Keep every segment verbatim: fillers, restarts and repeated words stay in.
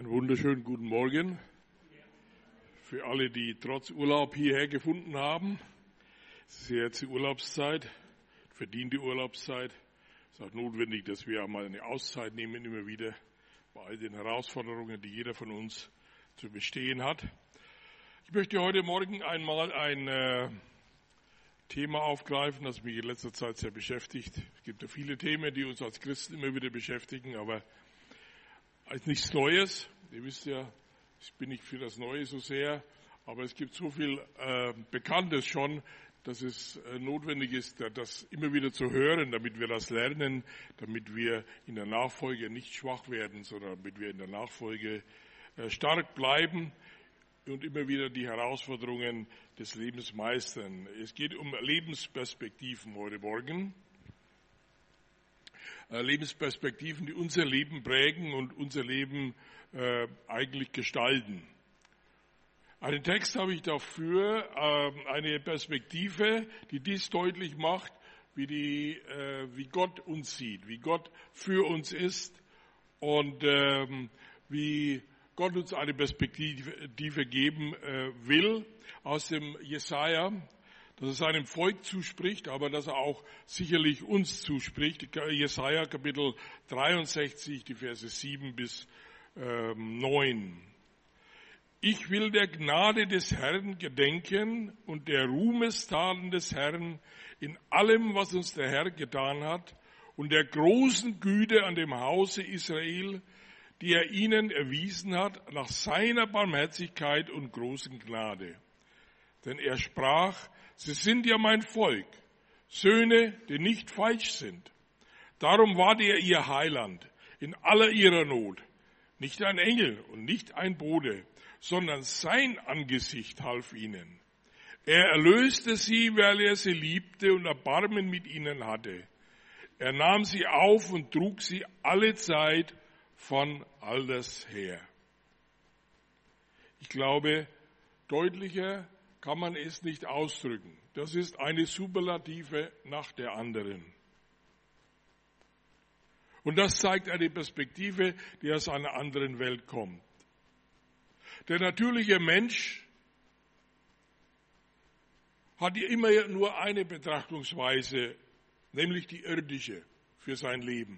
Einen wunderschönen guten Morgen für alle, die trotz Urlaub hierher gefunden haben. Es ist jetzt die Urlaubszeit, verdiente Urlaubszeit. Es ist auch notwendig, dass wir mal eine Auszeit nehmen, immer wieder bei all den Herausforderungen, die jeder von uns zu bestehen hat. Ich möchte heute Morgen einmal ein äh, Thema aufgreifen, das mich in letzter Zeit sehr beschäftigt. Es gibt ja viele Themen, die uns als Christen immer wieder beschäftigen, aber ist nichts Neues. Ihr wisst ja, ich bin nicht für das Neue so sehr, aber es gibt so viel äh, Bekanntes schon, dass es äh, notwendig ist, das immer wieder zu hören, damit wir das lernen, damit wir in der Nachfolge nicht schwach werden, sondern damit wir in der Nachfolge äh, stark bleiben und immer wieder die Herausforderungen des Lebens meistern. Es geht um Lebensperspektiven heute Morgen. Lebensperspektiven, die unser Leben prägen und unser Leben äh, eigentlich gestalten. Einen Text habe ich dafür, äh, eine Perspektive, die dies deutlich macht, wie, die, äh, wie Gott uns sieht, wie Gott für uns ist und ähm, wie Gott uns eine Perspektive geben äh, will aus dem Jesaja, dass er seinem Volk zuspricht, aber dass er auch sicherlich uns zuspricht. Jesaja Kapitel dreiundsechzig, die Verse sieben bis neun. Ich will der Gnade des Herrn gedenken und der Ruhmestaten des Herrn in allem, was uns der Herr getan hat, und der großen Güte an dem Hause Israel, die er ihnen erwiesen hat, nach seiner Barmherzigkeit und großen Gnade. Denn er sprach: Sie sind ja mein Volk, Söhne, die nicht falsch sind. Darum war er ihr Heiland in aller ihrer Not. Nicht ein Engel und nicht ein Bote, sondern sein Angesicht half ihnen. Er erlöste sie, weil er sie liebte und Erbarmen mit ihnen hatte. Er nahm sie auf und trug sie alle Zeit von alters her. Ich glaube, deutlicher kann man es nicht ausdrücken. Das ist eine Superlative nach der anderen. Und das zeigt eine Perspektive, die aus einer anderen Welt kommt. Der natürliche Mensch hat immer nur eine Betrachtungsweise, nämlich die irdische, für sein Leben.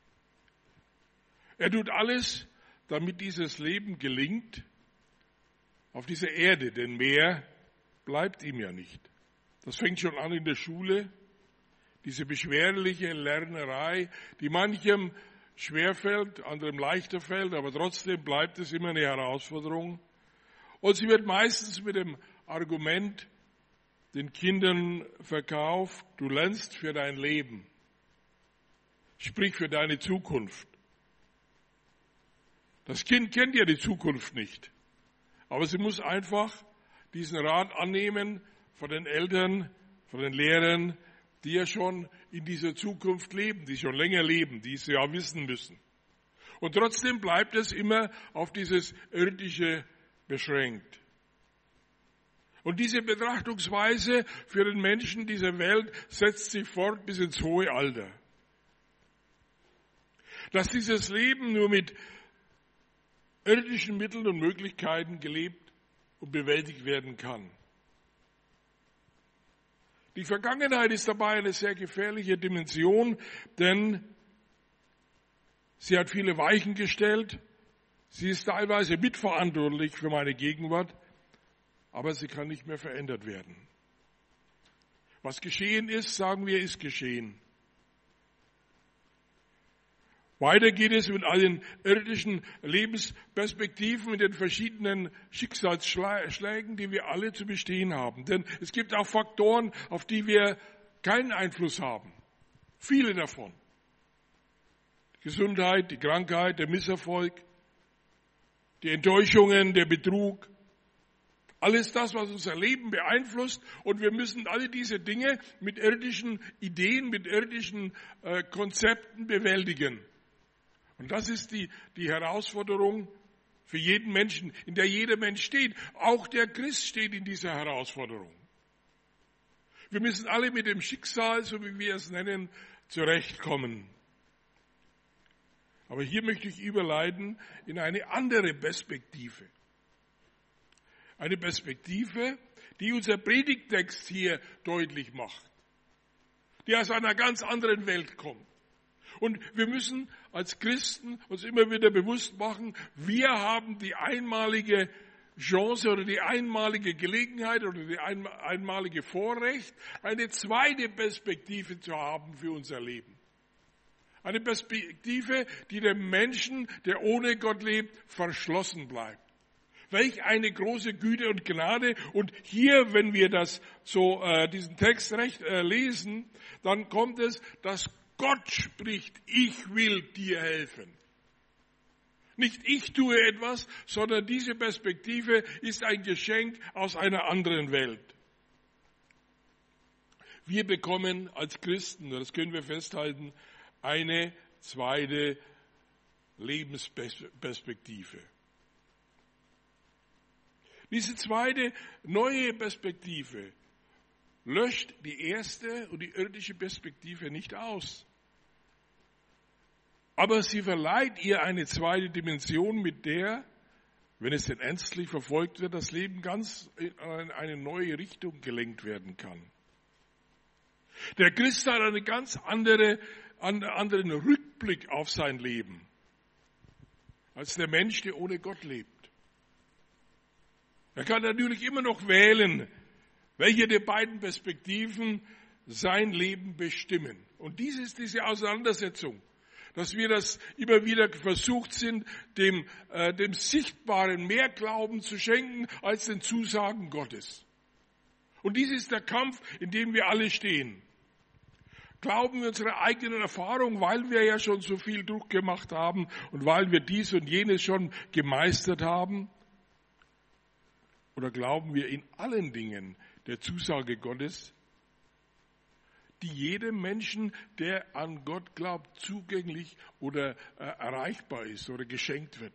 Er tut alles, damit dieses Leben gelingt auf dieser Erde, denn mehr bleibt ihm ja nicht. Das fängt schon an in der Schule, diese beschwerliche Lernerei, die manchem schwerfällt, anderem leichter fällt, aber trotzdem bleibt es immer eine Herausforderung. Und sie wird meistens mit dem Argument den Kindern verkauft: Du lernst für dein Leben, sprich für deine Zukunft. Das Kind kennt ja die Zukunft nicht, aber sie muss einfach diesen Rat annehmen von den Eltern, von den Lehrern, die ja schon in dieser Zukunft leben, die schon länger leben, die es ja wissen müssen. Und trotzdem bleibt es immer auf dieses Irdische beschränkt. Und diese Betrachtungsweise für den Menschen dieser Welt setzt sich fort bis ins hohe Alter. Dass dieses Leben nur mit irdischen Mitteln und Möglichkeiten gelebt und bewältigt werden kann. Die Vergangenheit ist dabei eine sehr gefährliche Dimension, denn sie hat viele Weichen gestellt. Sie ist teilweise mitverantwortlich für meine Gegenwart, aber sie kann nicht mehr verändert werden. Was geschehen ist, sagen wir, ist geschehen. Weiter geht es mit allen irdischen Lebensperspektiven, mit den verschiedenen Schicksalsschlägen, die wir alle zu bestehen haben. Denn es gibt auch Faktoren, auf die wir keinen Einfluss haben. Viele davon. Die Gesundheit, die Krankheit, der Misserfolg, die Enttäuschungen, der Betrug. Alles das, was unser Leben beeinflusst. Und wir müssen alle diese Dinge mit irdischen Ideen, mit irdischen äh, Konzepten bewältigen. Und das ist die, die Herausforderung für jeden Menschen, in der jeder Mensch steht. Auch der Christ steht in dieser Herausforderung. Wir müssen alle mit dem Schicksal, so wie wir es nennen, zurechtkommen. Aber hier möchte ich überleiten in eine andere Perspektive. Eine Perspektive, die unser Predigttext hier deutlich macht. Die aus einer ganz anderen Welt kommt. Und wir müssen als Christen uns immer wieder bewusst machen, wir haben die einmalige Chance oder die einmalige Gelegenheit oder die einmalige Vorrecht, eine zweite Perspektive zu haben für unser Leben. Eine Perspektive, die dem Menschen, der ohne Gott lebt, verschlossen bleibt. Welch eine große Güte und Gnade. Und hier, wenn wir das so äh, diesen Text recht äh, lesen, dann kommt es, dass Gott spricht, ich will dir helfen. Nicht ich tue etwas, sondern diese Perspektive ist ein Geschenk aus einer anderen Welt. Wir bekommen als Christen, das können wir festhalten, eine zweite Lebensperspektive. Diese zweite neue Perspektive löscht die erste und die irdische Perspektive nicht aus. Aber sie verleiht ihr eine zweite Dimension, mit der, wenn es denn ernstlich verfolgt wird, das Leben ganz in eine neue Richtung gelenkt werden kann. Der Christ hat einen ganz andere, anderen Rückblick auf sein Leben als der Mensch, der ohne Gott lebt. Er kann natürlich immer noch wählen, welche der beiden Perspektiven sein Leben bestimmen. Und dies ist diese Auseinandersetzung, dass wir das immer wieder versucht sind, dem, äh, dem Sichtbaren mehr Glauben zu schenken als den Zusagen Gottes. Und dies ist der Kampf, in dem wir alle stehen. Glauben wir unserer eigenen Erfahrung, weil wir ja schon so viel Druck gemacht haben und weil wir dies und jenes schon gemeistert haben? Oder glauben wir in allen Dingen der Zusage Gottes, die jedem Menschen, der an Gott glaubt, zugänglich oder äh, erreichbar ist oder geschenkt wird?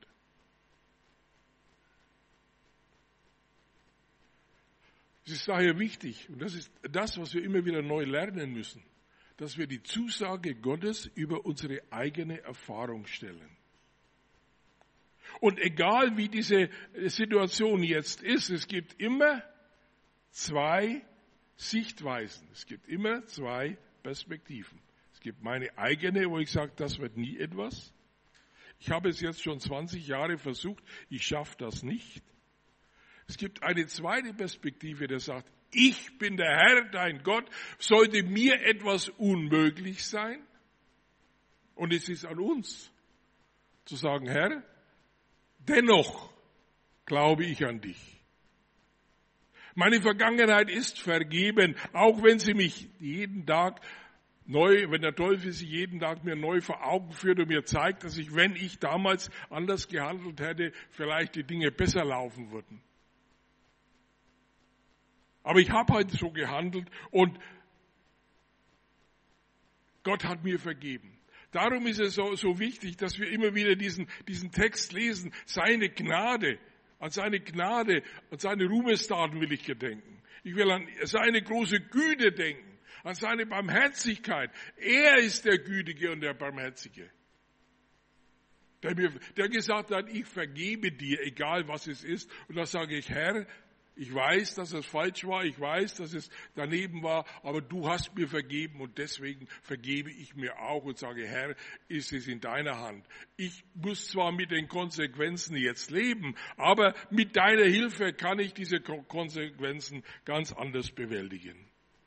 Es ist daher wichtig, und das ist das, was wir immer wieder neu lernen müssen, dass wir die Zusage Gottes über unsere eigene Erfahrung stellen. Und egal wie diese Situation jetzt ist, es gibt immer zwei Sichtweisen. Es gibt immer zwei Perspektiven. Es gibt meine eigene, wo ich sage, das wird nie etwas. Ich habe es jetzt schon zwanzig Jahre versucht, ich schaffe das nicht. Es gibt eine zweite Perspektive, der sagt, ich bin der Herr, dein Gott, sollte mir etwas unmöglich sein? Und es ist an uns zu sagen, Herr, dennoch glaube ich an dich. Meine Vergangenheit ist vergeben, auch wenn sie mich jeden Tag neu, wenn der Teufel sie jeden Tag mir neu vor Augen führt und mir zeigt, dass ich, wenn ich damals anders gehandelt hätte, vielleicht die Dinge besser laufen würden. Aber ich habe heute so gehandelt und Gott hat mir vergeben. Darum ist es so, so wichtig, dass wir immer wieder diesen, diesen Text lesen. Seine Gnade, an seine Gnade, an seine Ruhmestaten will ich gedenken. Ich will an seine große Güte denken, an seine Barmherzigkeit. Er ist der Gütige und der Barmherzige. Der, mir, der gesagt hat, ich vergebe dir, egal was es ist. Und da sage ich, Herr, ich weiß, dass es falsch war, ich weiß, dass es daneben war, aber du hast mir vergeben und deswegen vergebe ich mir auch und sage, Herr, ist es in deiner Hand. Ich muss zwar mit den Konsequenzen jetzt leben, aber mit deiner Hilfe kann ich diese Konsequenzen ganz anders bewältigen.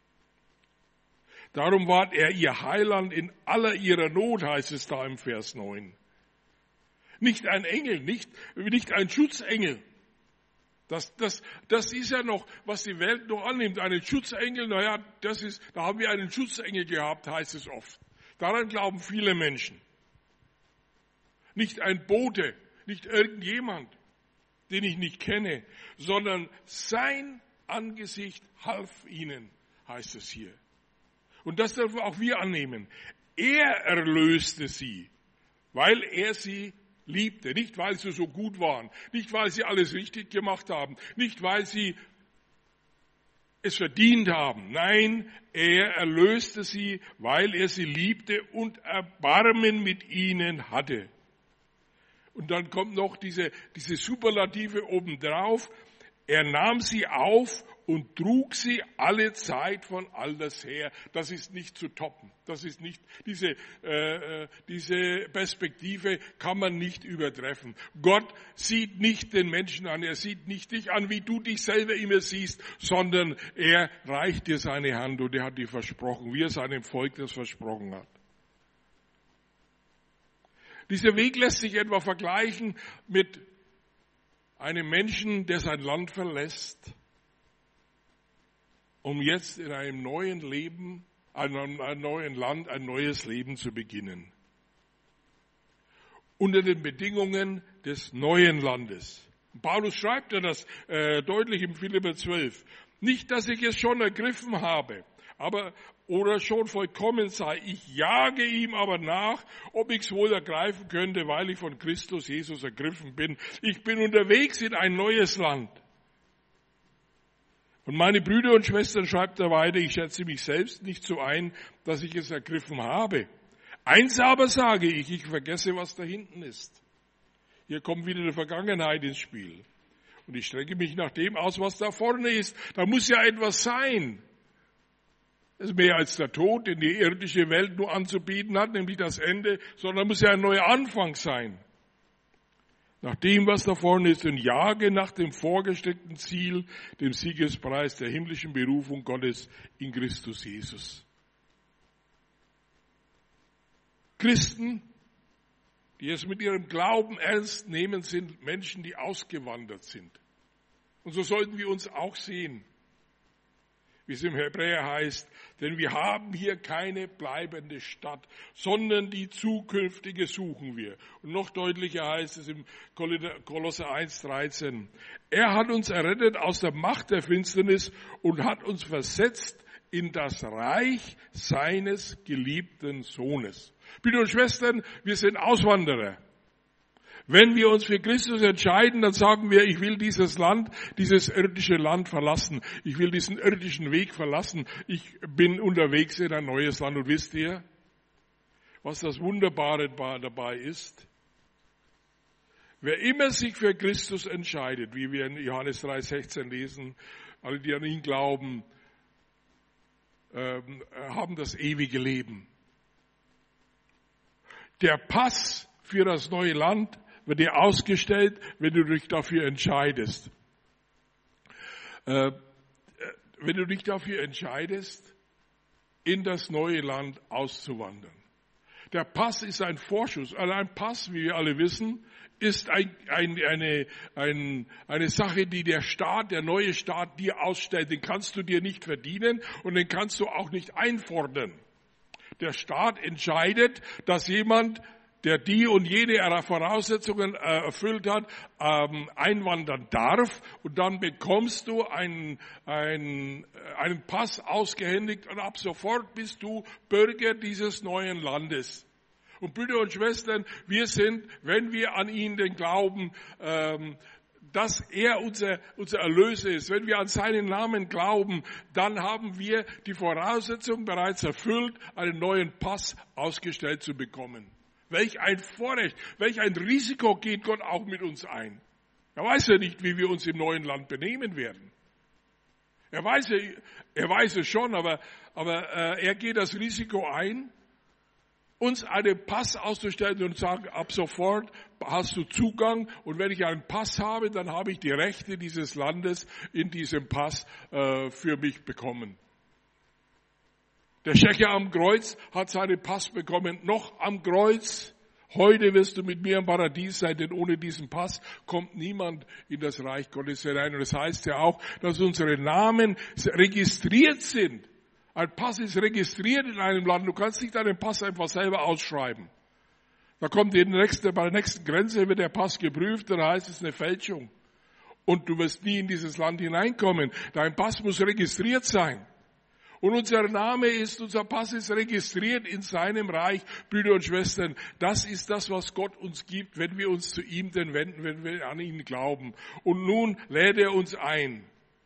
Darum war er ihr Heiland in aller ihrer Not, heißt es da im Vers neun. Nicht ein Engel, nicht, nicht ein Schutzengel. Das, das, das ist ja noch, was die Welt noch annimmt. Einen Schutzengel, naja, das ist, da haben wir einen Schutzengel gehabt, heißt es oft. Daran glauben viele Menschen. Nicht ein Bote, nicht irgendjemand, den ich nicht kenne, sondern sein Angesicht half ihnen, heißt es hier. Und das dürfen auch wir annehmen. Er erlöste sie, weil er sie liebte, nicht weil sie so gut waren, nicht weil sie alles richtig gemacht haben, nicht weil sie es verdient haben. Nein, er erlöste sie, weil er sie liebte und Erbarmen mit ihnen hatte. Und dann kommt noch diese, diese Superlative obendrauf. Er nahm sie auf und trug sie alle Zeit von alters her. Das ist nicht zu toppen. Das ist nicht, diese, äh, diese Perspektive kann man nicht übertreffen. Gott sieht nicht den Menschen an, er sieht nicht dich an, wie du dich selber immer siehst, sondern er reicht dir seine Hand und er hat dir versprochen, wie er seinem Volk das versprochen hat. Dieser Weg lässt sich etwa vergleichen mit einem Menschen, der sein Land verlässt, um jetzt in einem neuen Leben, einem, einem neuen Land, ein neues Leben zu beginnen. Unter den Bedingungen des neuen Landes. Paulus schreibt ja das äh, deutlich im Philipper zwölf. Nicht, dass ich es schon ergriffen habe, aber oder schon vollkommen sei. Ich jage ihm aber nach, ob ich es wohl ergreifen könnte, weil ich von Christus Jesus ergriffen bin. Ich bin unterwegs in ein neues Land. Und meine Brüder und Schwestern, schreibt er weiter, ich schätze mich selbst nicht so ein, dass ich es ergriffen habe. Eins aber sage ich, ich vergesse, was da hinten ist. Hier kommt wieder die Vergangenheit ins Spiel. Und ich strecke mich nach dem aus, was da vorne ist. Da muss ja etwas sein. Das ist mehr als der Tod, den die irdische Welt nur anzubieten hat, nämlich das Ende, sondern muss ja ein neuer Anfang sein. Nach dem, was da vorne ist, und jage nach dem vorgesteckten Ziel, dem Siegespreis der himmlischen Berufung Gottes in Christus Jesus. Christen, die es mit ihrem Glauben ernst nehmen, sind Menschen, die ausgewandert sind. Und so sollten wir uns auch sehen, wie es im Hebräer heißt, denn wir haben hier keine bleibende Stadt, sondern die zukünftige suchen wir. Und noch deutlicher heißt es im Kolosser eins dreizehn, er hat uns errettet aus der Macht der Finsternis und hat uns versetzt in das Reich seines geliebten Sohnes. Brüder und Schwestern, wir sind Auswanderer. Wenn wir uns für Christus entscheiden, dann sagen wir, ich will dieses Land, dieses irdische Land verlassen. Ich will diesen irdischen Weg verlassen. Ich bin unterwegs in ein neues Land. Und wisst ihr, was das Wunderbare dabei ist? Wer immer sich für Christus entscheidet, wie wir in Johannes drei sechzehn lesen, alle, die an ihn glauben, haben das ewige Leben. Der Pass für das neue Land wird dir ausgestellt, wenn du dich dafür entscheidest. Äh, wenn du dich dafür entscheidest, in das neue Land auszuwandern. Der Pass ist ein Vorschuss. Also ein Pass, wie wir alle wissen, ist ein, ein, eine, ein, eine Sache, die der Staat, der neue Staat dir ausstellt. Den kannst du dir nicht verdienen und den kannst du auch nicht einfordern. Der Staat entscheidet, dass jemand, der die und jene Voraussetzungen erfüllt hat, einwandern darf. Und dann bekommst du einen, einen, einen Pass ausgehändigt und ab sofort bist du Bürger dieses neuen Landes. Und Brüder und Schwestern, wir sind, wenn wir an ihn den glauben, dass er unser, unser Erlöser ist, wenn wir an seinen Namen glauben, dann haben wir die Voraussetzung bereits erfüllt, einen neuen Pass ausgestellt zu bekommen. Welch ein Vorrecht, welch ein Risiko geht Gott auch mit uns ein. Er weiß ja nicht, wie wir uns im neuen Land benehmen werden. Er weiß, ja, er weiß es schon, aber, aber äh, er geht das Risiko ein, uns einen Pass auszustellen und sagen, ab sofort hast du Zugang und wenn ich einen Pass habe, dann habe ich die Rechte dieses Landes in diesem Pass äh, für mich bekommen. Der Schächer am Kreuz hat seinen Pass bekommen, noch am Kreuz. Heute wirst du mit mir im Paradies sein, denn ohne diesen Pass kommt niemand in das Reich Gottes hinein. Und das heißt ja auch, dass unsere Namen registriert sind. Ein Pass ist registriert in einem Land. Du kannst nicht deinen Pass einfach selber ausschreiben. Da kommt die nächste, bei der nächsten Grenze wird der Pass geprüft, dann heißt es eine Fälschung. Und du wirst nie in dieses Land hineinkommen. Dein Pass muss registriert sein. Und unser Name ist, unser Pass ist registriert in seinem Reich, Brüder und Schwestern. Das ist das, was Gott uns gibt, wenn wir uns zu ihm denn wenden, wenn wir an ihn glauben. Und nun lädt er uns ein.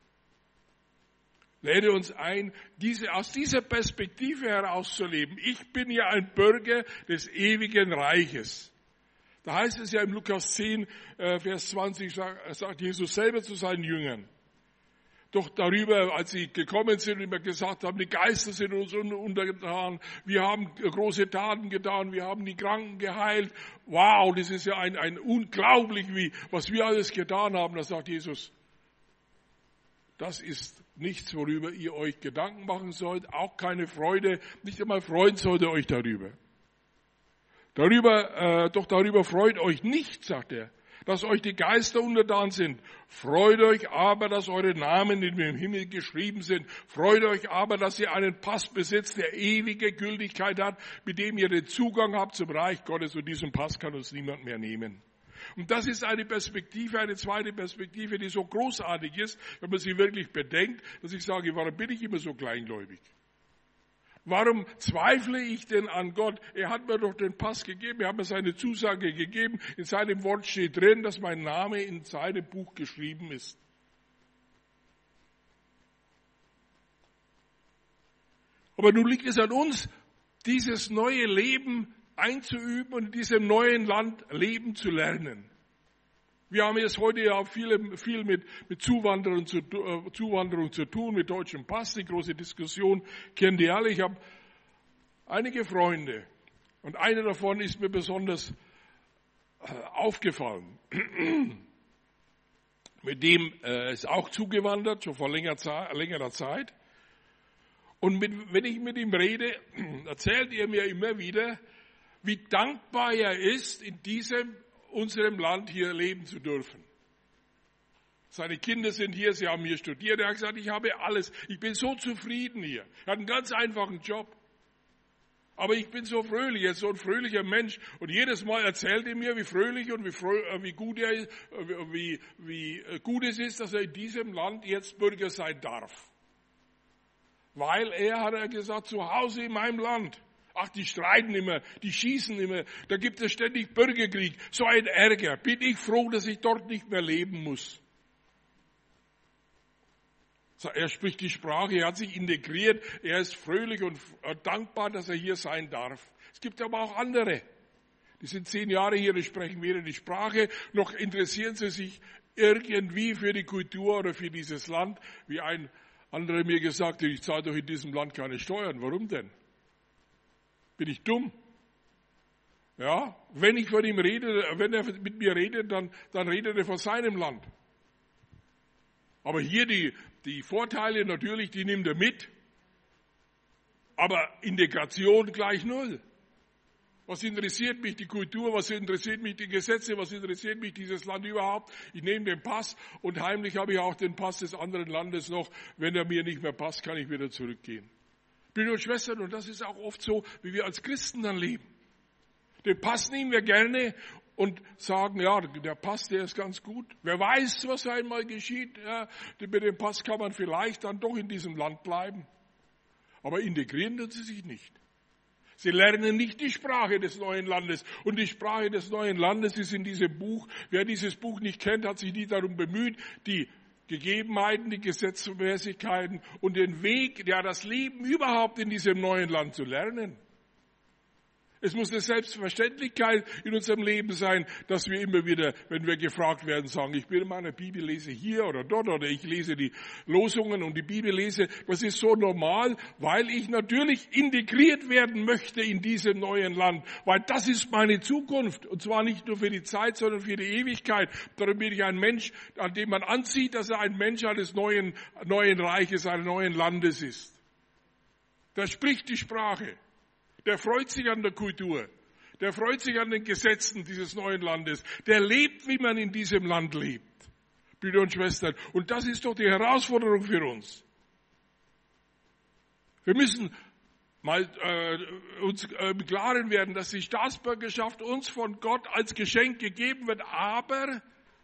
Lädt er uns ein, diese, aus dieser Perspektive herauszuleben. Ich bin ja ein Bürger des ewigen Reiches. Da heißt es ja im Lukas zehn, Vers zwanzig, sagt Jesus selber zu seinen Jüngern. Doch darüber, als sie gekommen sind und immer gesagt haben, die Geister sind uns untergetan, wir haben große Taten getan, wir haben die Kranken geheilt. Wow, das ist ja ein, ein unglaublich, wie, was wir alles getan haben. Da sagt Jesus, das ist nichts, worüber ihr euch Gedanken machen sollt, auch keine Freude, nicht einmal freuen sollt ihr euch darüber. Darüber, äh, doch darüber freut euch nicht, sagt er, dass euch die Geister untertan sind. Freut euch aber, dass eure Namen in dem Himmel geschrieben sind. Freut euch aber, dass ihr einen Pass besitzt, der ewige Gültigkeit hat, mit dem ihr den Zugang habt zum Reich Gottes. Und diesen Pass kann uns niemand mehr nehmen. Und das ist eine Perspektive, eine zweite Perspektive, die so großartig ist, wenn man sie wirklich bedenkt, dass ich sage, warum bin ich immer so kleingläubig? Warum zweifle ich denn an Gott? Er hat mir doch den Pass gegeben, er hat mir seine Zusage gegeben. In seinem Wort steht drin, dass mein Name in seinem Buch geschrieben ist. Aber nun liegt es an uns, dieses neue Leben einzuüben und in diesem neuen Land leben zu lernen. Wir haben jetzt heute ja viel, viel mit, mit Zuwanderung, zu, äh, Zuwanderung zu tun, mit deutschem Pass. Die große Diskussion kennt ihr alle. Ich habe einige Freunde und einer davon ist mir besonders äh, aufgefallen. Mit dem äh, ist auch zugewandert, schon vor längerer Zeit. Längerer Zeit. Und mit, wenn ich mit ihm rede, erzählt er mir immer wieder, wie dankbar er ist, in diesem unserem Land hier leben zu dürfen. Seine Kinder sind hier, sie haben hier studiert. Er hat gesagt, ich habe alles. Ich bin so zufrieden hier. Er hat einen ganz einfachen Job. Aber ich bin so fröhlich, er ist so ein fröhlicher Mensch. Und jedes Mal erzählt er mir, wie fröhlich und wie, frö- wie, gut er ist, wie, wie gut es ist, dass er in diesem Land jetzt Bürger sein darf. Weil er, hat er gesagt, zu Hause in meinem Land. Ach, die streiten immer, die schießen immer, da gibt es ständig Bürgerkrieg. So ein Ärger. Bin ich froh, dass ich dort nicht mehr leben muss. Er spricht die Sprache, er hat sich integriert, er ist fröhlich und dankbar, dass er hier sein darf. Es gibt aber auch andere. Die sind zehn Jahre hier, die sprechen weder die Sprache, noch interessieren sie sich irgendwie für die Kultur oder für dieses Land. Wie ein anderer mir gesagt hat, ich zahle doch in diesem Land keine Steuern. Warum denn? Bin ich dumm? Ja, wenn ich von ihm rede, wenn er mit mir redet, dann, dann redet er von seinem Land. Aber hier die, die Vorteile natürlich, die nimmt er mit. Aber Integration gleich null. Was interessiert mich die Kultur, was interessiert mich die Gesetze, was interessiert mich dieses Land überhaupt? Ich nehme den Pass und heimlich habe ich auch den Pass des anderen Landes noch. Wenn er mir nicht mehr passt, kann ich wieder zurückgehen. Brüder und Schwestern, und das ist auch oft so, wie wir als Christen dann leben. Den Pass nehmen wir gerne und sagen, ja, der Pass, der ist ganz gut. Wer weiß, was einmal geschieht. Ja, mit dem Pass kann man vielleicht dann doch in diesem Land bleiben. Aber integrieren tun sie sich nicht. Sie lernen nicht die Sprache des neuen Landes. Und die Sprache des neuen Landes ist in diesem Buch. Wer dieses Buch nicht kennt, hat sich nie darum bemüht, die Gegebenheiten, die Gesetzmäßigkeiten und den Weg, ja, das Leben überhaupt in diesem neuen Land zu lernen. Es muss eine Selbstverständlichkeit in unserem Leben sein, dass wir immer wieder, wenn wir gefragt werden, sagen, ich bin in meiner Bibel, lese hier oder dort oder ich lese die Losungen und die Bibel lese. Das ist so normal, weil ich natürlich integriert werden möchte in diesem neuen Land, weil das ist meine Zukunft und zwar nicht nur für die Zeit, sondern für die Ewigkeit. Darum bin ich ein Mensch, an dem man ansieht, dass er ein Mensch eines neuen, neuen Reiches, eines neuen Landes ist. Da spricht die Sprache. Der freut sich an der Kultur. Der freut sich an den Gesetzen dieses neuen Landes. Der lebt, wie man in diesem Land lebt. Brüder und Schwestern. Und das ist doch die Herausforderung für uns. Wir müssen mal äh, uns äh, im Klaren werden, dass die Staatsbürgerschaft uns von Gott als Geschenk gegeben wird. Aber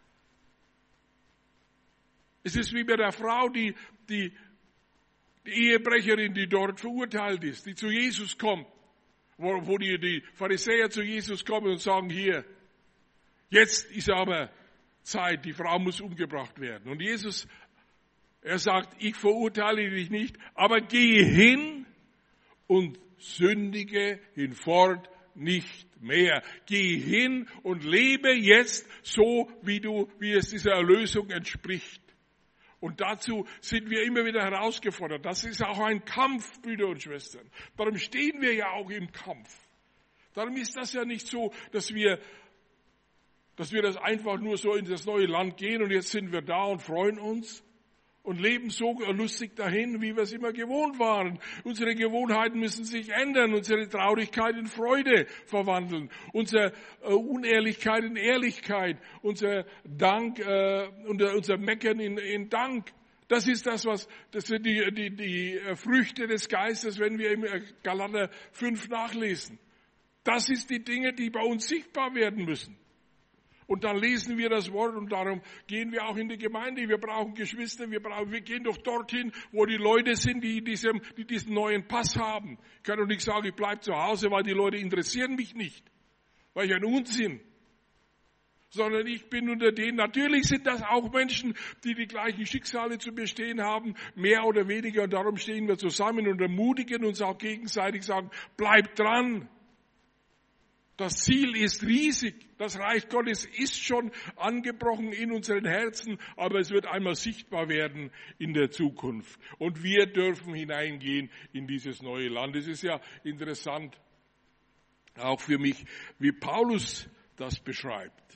es ist wie bei der Frau, die, die, die Ehebrecherin, die dort verurteilt ist, die zu Jesus kommt. Wo, wo die, die Pharisäer zu Jesus kommen und sagen, hier, jetzt ist aber Zeit, die Frau muss umgebracht werden. Und Jesus, er sagt, ich verurteile dich nicht, aber gehe hin und sündige hinfort nicht mehr. Geh hin und lebe jetzt so, wie du, wie es dieser Erlösung entspricht. Und dazu sind wir immer wieder herausgefordert. Das ist auch ein Kampf, Brüder und Schwestern. Darum stehen wir ja auch im Kampf. Darum ist das ja nicht so, dass wir, dass wir das einfach nur so in das neue Land gehen und jetzt sind wir da und freuen uns und leben so lustig dahin, wie wir es immer gewohnt waren. Unsere Gewohnheiten müssen sich ändern, unsere Traurigkeit in Freude verwandeln, unsere äh, Unehrlichkeit in Ehrlichkeit, unser Dank, äh, unser Meckern in, in Dank. Das ist das, was, das sind die, die, die Früchte des Geistes, wenn wir im Galater fünf nachlesen. Das ist die Dinge, die bei uns sichtbar werden müssen. Und dann lesen wir das Wort und darum gehen wir auch in die Gemeinde. Wir brauchen Geschwister, wir brauchen, wir gehen doch dorthin, wo die Leute sind, die, diesem, die diesen neuen Pass haben. Ich kann doch nicht sagen, ich bleibe zu Hause, weil die Leute interessieren mich nicht, weil ich ein Unsinn. Sondern ich bin unter denen. Natürlich sind das auch Menschen, die die gleichen Schicksale zu bestehen haben, mehr oder weniger. Und darum stehen wir zusammen und ermutigen uns auch gegenseitig, sagen, bleibt dran. Das Ziel ist riesig. Das Reich Gottes ist schon angebrochen in unseren Herzen, aber es wird einmal sichtbar werden in der Zukunft. Und wir dürfen hineingehen in dieses neue Land. Es ist ja interessant, auch für mich, wie Paulus das beschreibt.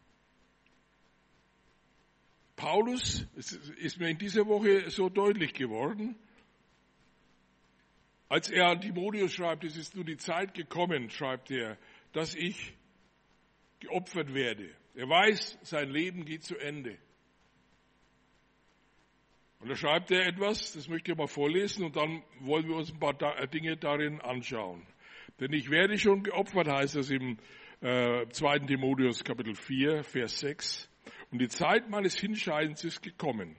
Paulus, es ist mir in dieser Woche so deutlich geworden, als er an Timotheus schreibt, es ist nur die Zeit gekommen, schreibt er, dass ich geopfert werde. Er weiß, sein Leben geht zu Ende. Und da schreibt er etwas, das möchte ich mal vorlesen und dann wollen wir uns ein paar Dinge darin anschauen. Denn ich werde schon geopfert, heißt es im äh, zweiten Timotheus Kapitel vier, Vers sechs. Und die Zeit meines Hinscheidens ist gekommen.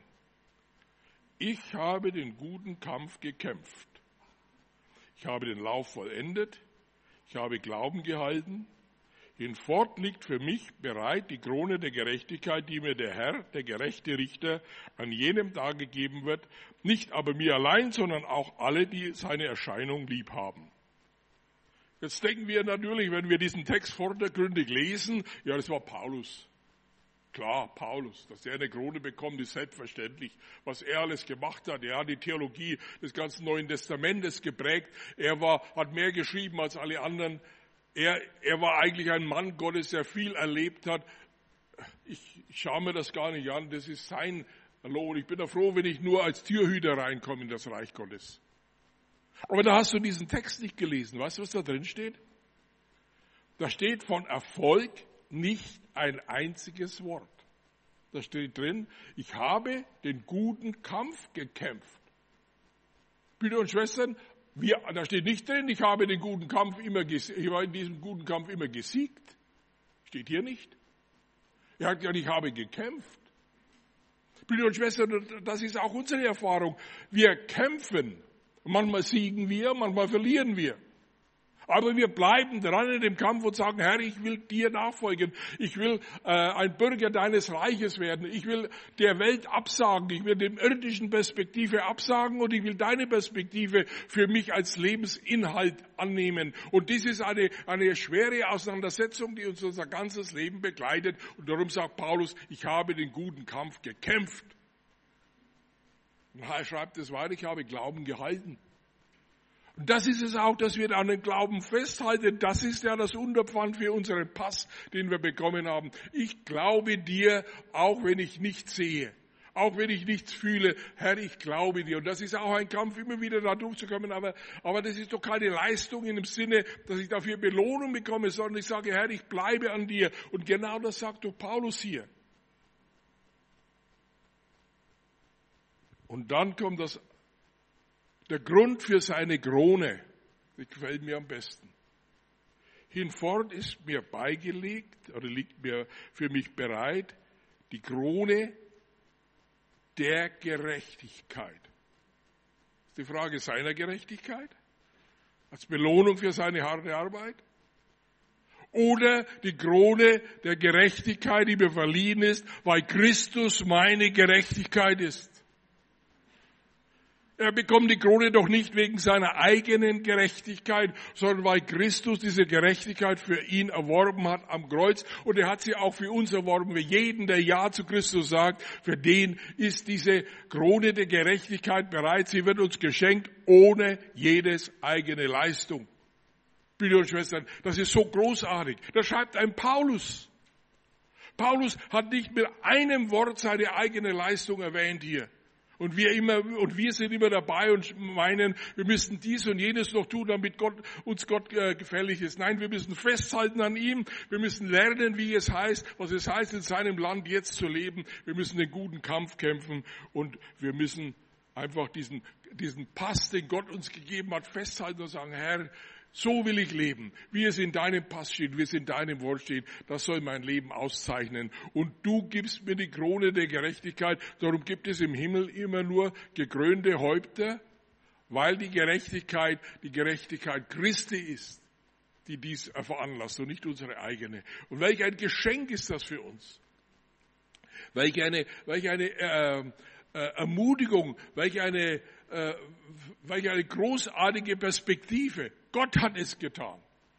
Ich habe den guten Kampf gekämpft. Ich habe den Lauf vollendet. Ich habe Glauben gehalten. Hinfort liegt für mich bereit die Krone der Gerechtigkeit, die mir der Herr, der gerechte Richter, an jenem Tage geben wird. Nicht aber mir allein, sondern auch alle, die seine Erscheinung lieb haben. Jetzt denken wir natürlich, wenn wir diesen Text vordergründig lesen, ja, das war Paulus. Klar, Paulus, dass er eine Krone bekommt, ist selbstverständlich. Was er alles gemacht hat, er hat die Theologie des ganzen Neuen Testamentes geprägt. Er war, hat mehr geschrieben als alle anderen. Er, er war eigentlich ein Mann Gottes, der viel erlebt hat. Ich, ich schaue mir das gar nicht an, das ist sein Lohn. Ich bin da froh, wenn ich nur als Türhüter reinkomme in das Reich Gottes. Aber da hast du diesen Text nicht gelesen. Weißt du, was da drin steht? Da steht von Erfolg nicht ein einziges Wort. Da steht drin, ich habe den guten Kampf gekämpft. Brüder und Schwestern, wir, da steht nicht drin, ich habe den guten Kampf immer, ich war in diesem guten Kampf immer gesiegt. Steht hier nicht. Er hat gesagt, ich habe gekämpft. Brüder und Schwestern, das ist auch unsere Erfahrung. Wir kämpfen. Manchmal siegen wir, manchmal verlieren wir. Aber wir bleiben dran in dem Kampf und sagen, Herr, ich will dir nachfolgen. Ich will äh, ein Bürger deines Reiches werden. Ich will der Welt absagen. Ich will dem irdischen Perspektive absagen und ich will deine Perspektive für mich als Lebensinhalt annehmen. Und dies ist eine, eine schwere Auseinandersetzung, die uns unser ganzes Leben begleitet. Und darum sagt Paulus, ich habe den guten Kampf gekämpft. Und er schreibt es weiter, ich habe Glauben gehalten. Und das ist es auch, dass wir an den Glauben festhalten. Das ist ja das Unterpfand für unseren Pass, den wir bekommen haben. Ich glaube dir, auch wenn ich nichts sehe, auch wenn ich nichts fühle. Herr, ich glaube dir. Und das ist auch ein Kampf, immer wieder da durchzukommen. Aber, aber das ist doch keine Leistung in dem Sinne, dass ich dafür Belohnung bekomme, sondern ich sage, Herr, ich bleibe an dir. Und genau das sagt doch Paulus hier. Und dann kommt das Der Grund für seine Krone, das gefällt mir am besten. Hinfort ist mir beigelegt, oder liegt mir für mich bereit, die Krone der Gerechtigkeit. Das ist die Frage seiner Gerechtigkeit, als Belohnung für seine harte Arbeit. Oder die Krone der Gerechtigkeit, die mir verliehen ist, weil Christus meine Gerechtigkeit ist. Er bekommt die Krone doch nicht wegen seiner eigenen Gerechtigkeit, sondern weil Christus diese Gerechtigkeit für ihn erworben hat am Kreuz. Und er hat sie auch für uns erworben. Für jeden, der Ja zu Christus sagt, für den ist diese Krone der Gerechtigkeit bereit. Sie wird uns geschenkt ohne jedes eigene Leistung. Brüder und Schwestern, das ist so großartig. Da schreibt ein Paulus. Paulus hat nicht mit einem Wort seine eigene Leistung erwähnt hier. Und wir immer, und wir sind immer dabei und meinen, wir müssen dies und jenes noch tun, damit Gott, uns Gott äh, gefällig ist. Nein, wir müssen festhalten an ihm. Wir müssen lernen, wie es heißt, was es heißt, in seinem Land jetzt zu leben. Wir müssen den guten Kampf kämpfen und wir müssen einfach diesen, diesen Pass, den Gott uns gegeben hat, festhalten und sagen, Herr, so will ich leben, wie es in deinem Pass steht, wie es in deinem Wort steht. Das soll mein Leben auszeichnen. Und du gibst mir die Krone der Gerechtigkeit. Darum gibt es im Himmel immer nur gekrönte Häupter, weil die Gerechtigkeit die Gerechtigkeit Christi ist, die dies veranlasst und nicht unsere eigene. Und welch ein Geschenk ist das für uns. Welch eine, welch eine äh, äh, Ermutigung, welch eine, äh, welch eine großartige Perspektive. Gott hat es getan.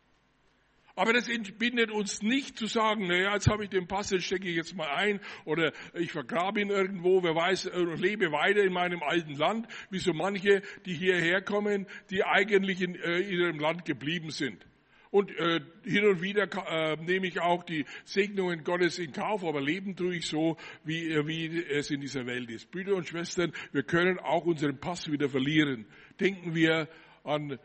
Aber das entbindet uns nicht zu sagen, naja, jetzt habe ich den Pass, den stecke ich jetzt mal ein oder ich vergrabe ihn irgendwo, wer weiß, und lebe weiter in meinem alten Land, wie so manche, die hierher kommen, die eigentlich in äh, ihrem Land geblieben sind. Und äh, hin und wieder äh, nehme ich auch die Segnungen Gottes in Kauf, aber leben tue ich so, wie, äh, wie es in dieser Welt ist. Brüder und Schwestern, wir können auch unseren Pass wieder verlieren. Denken wir an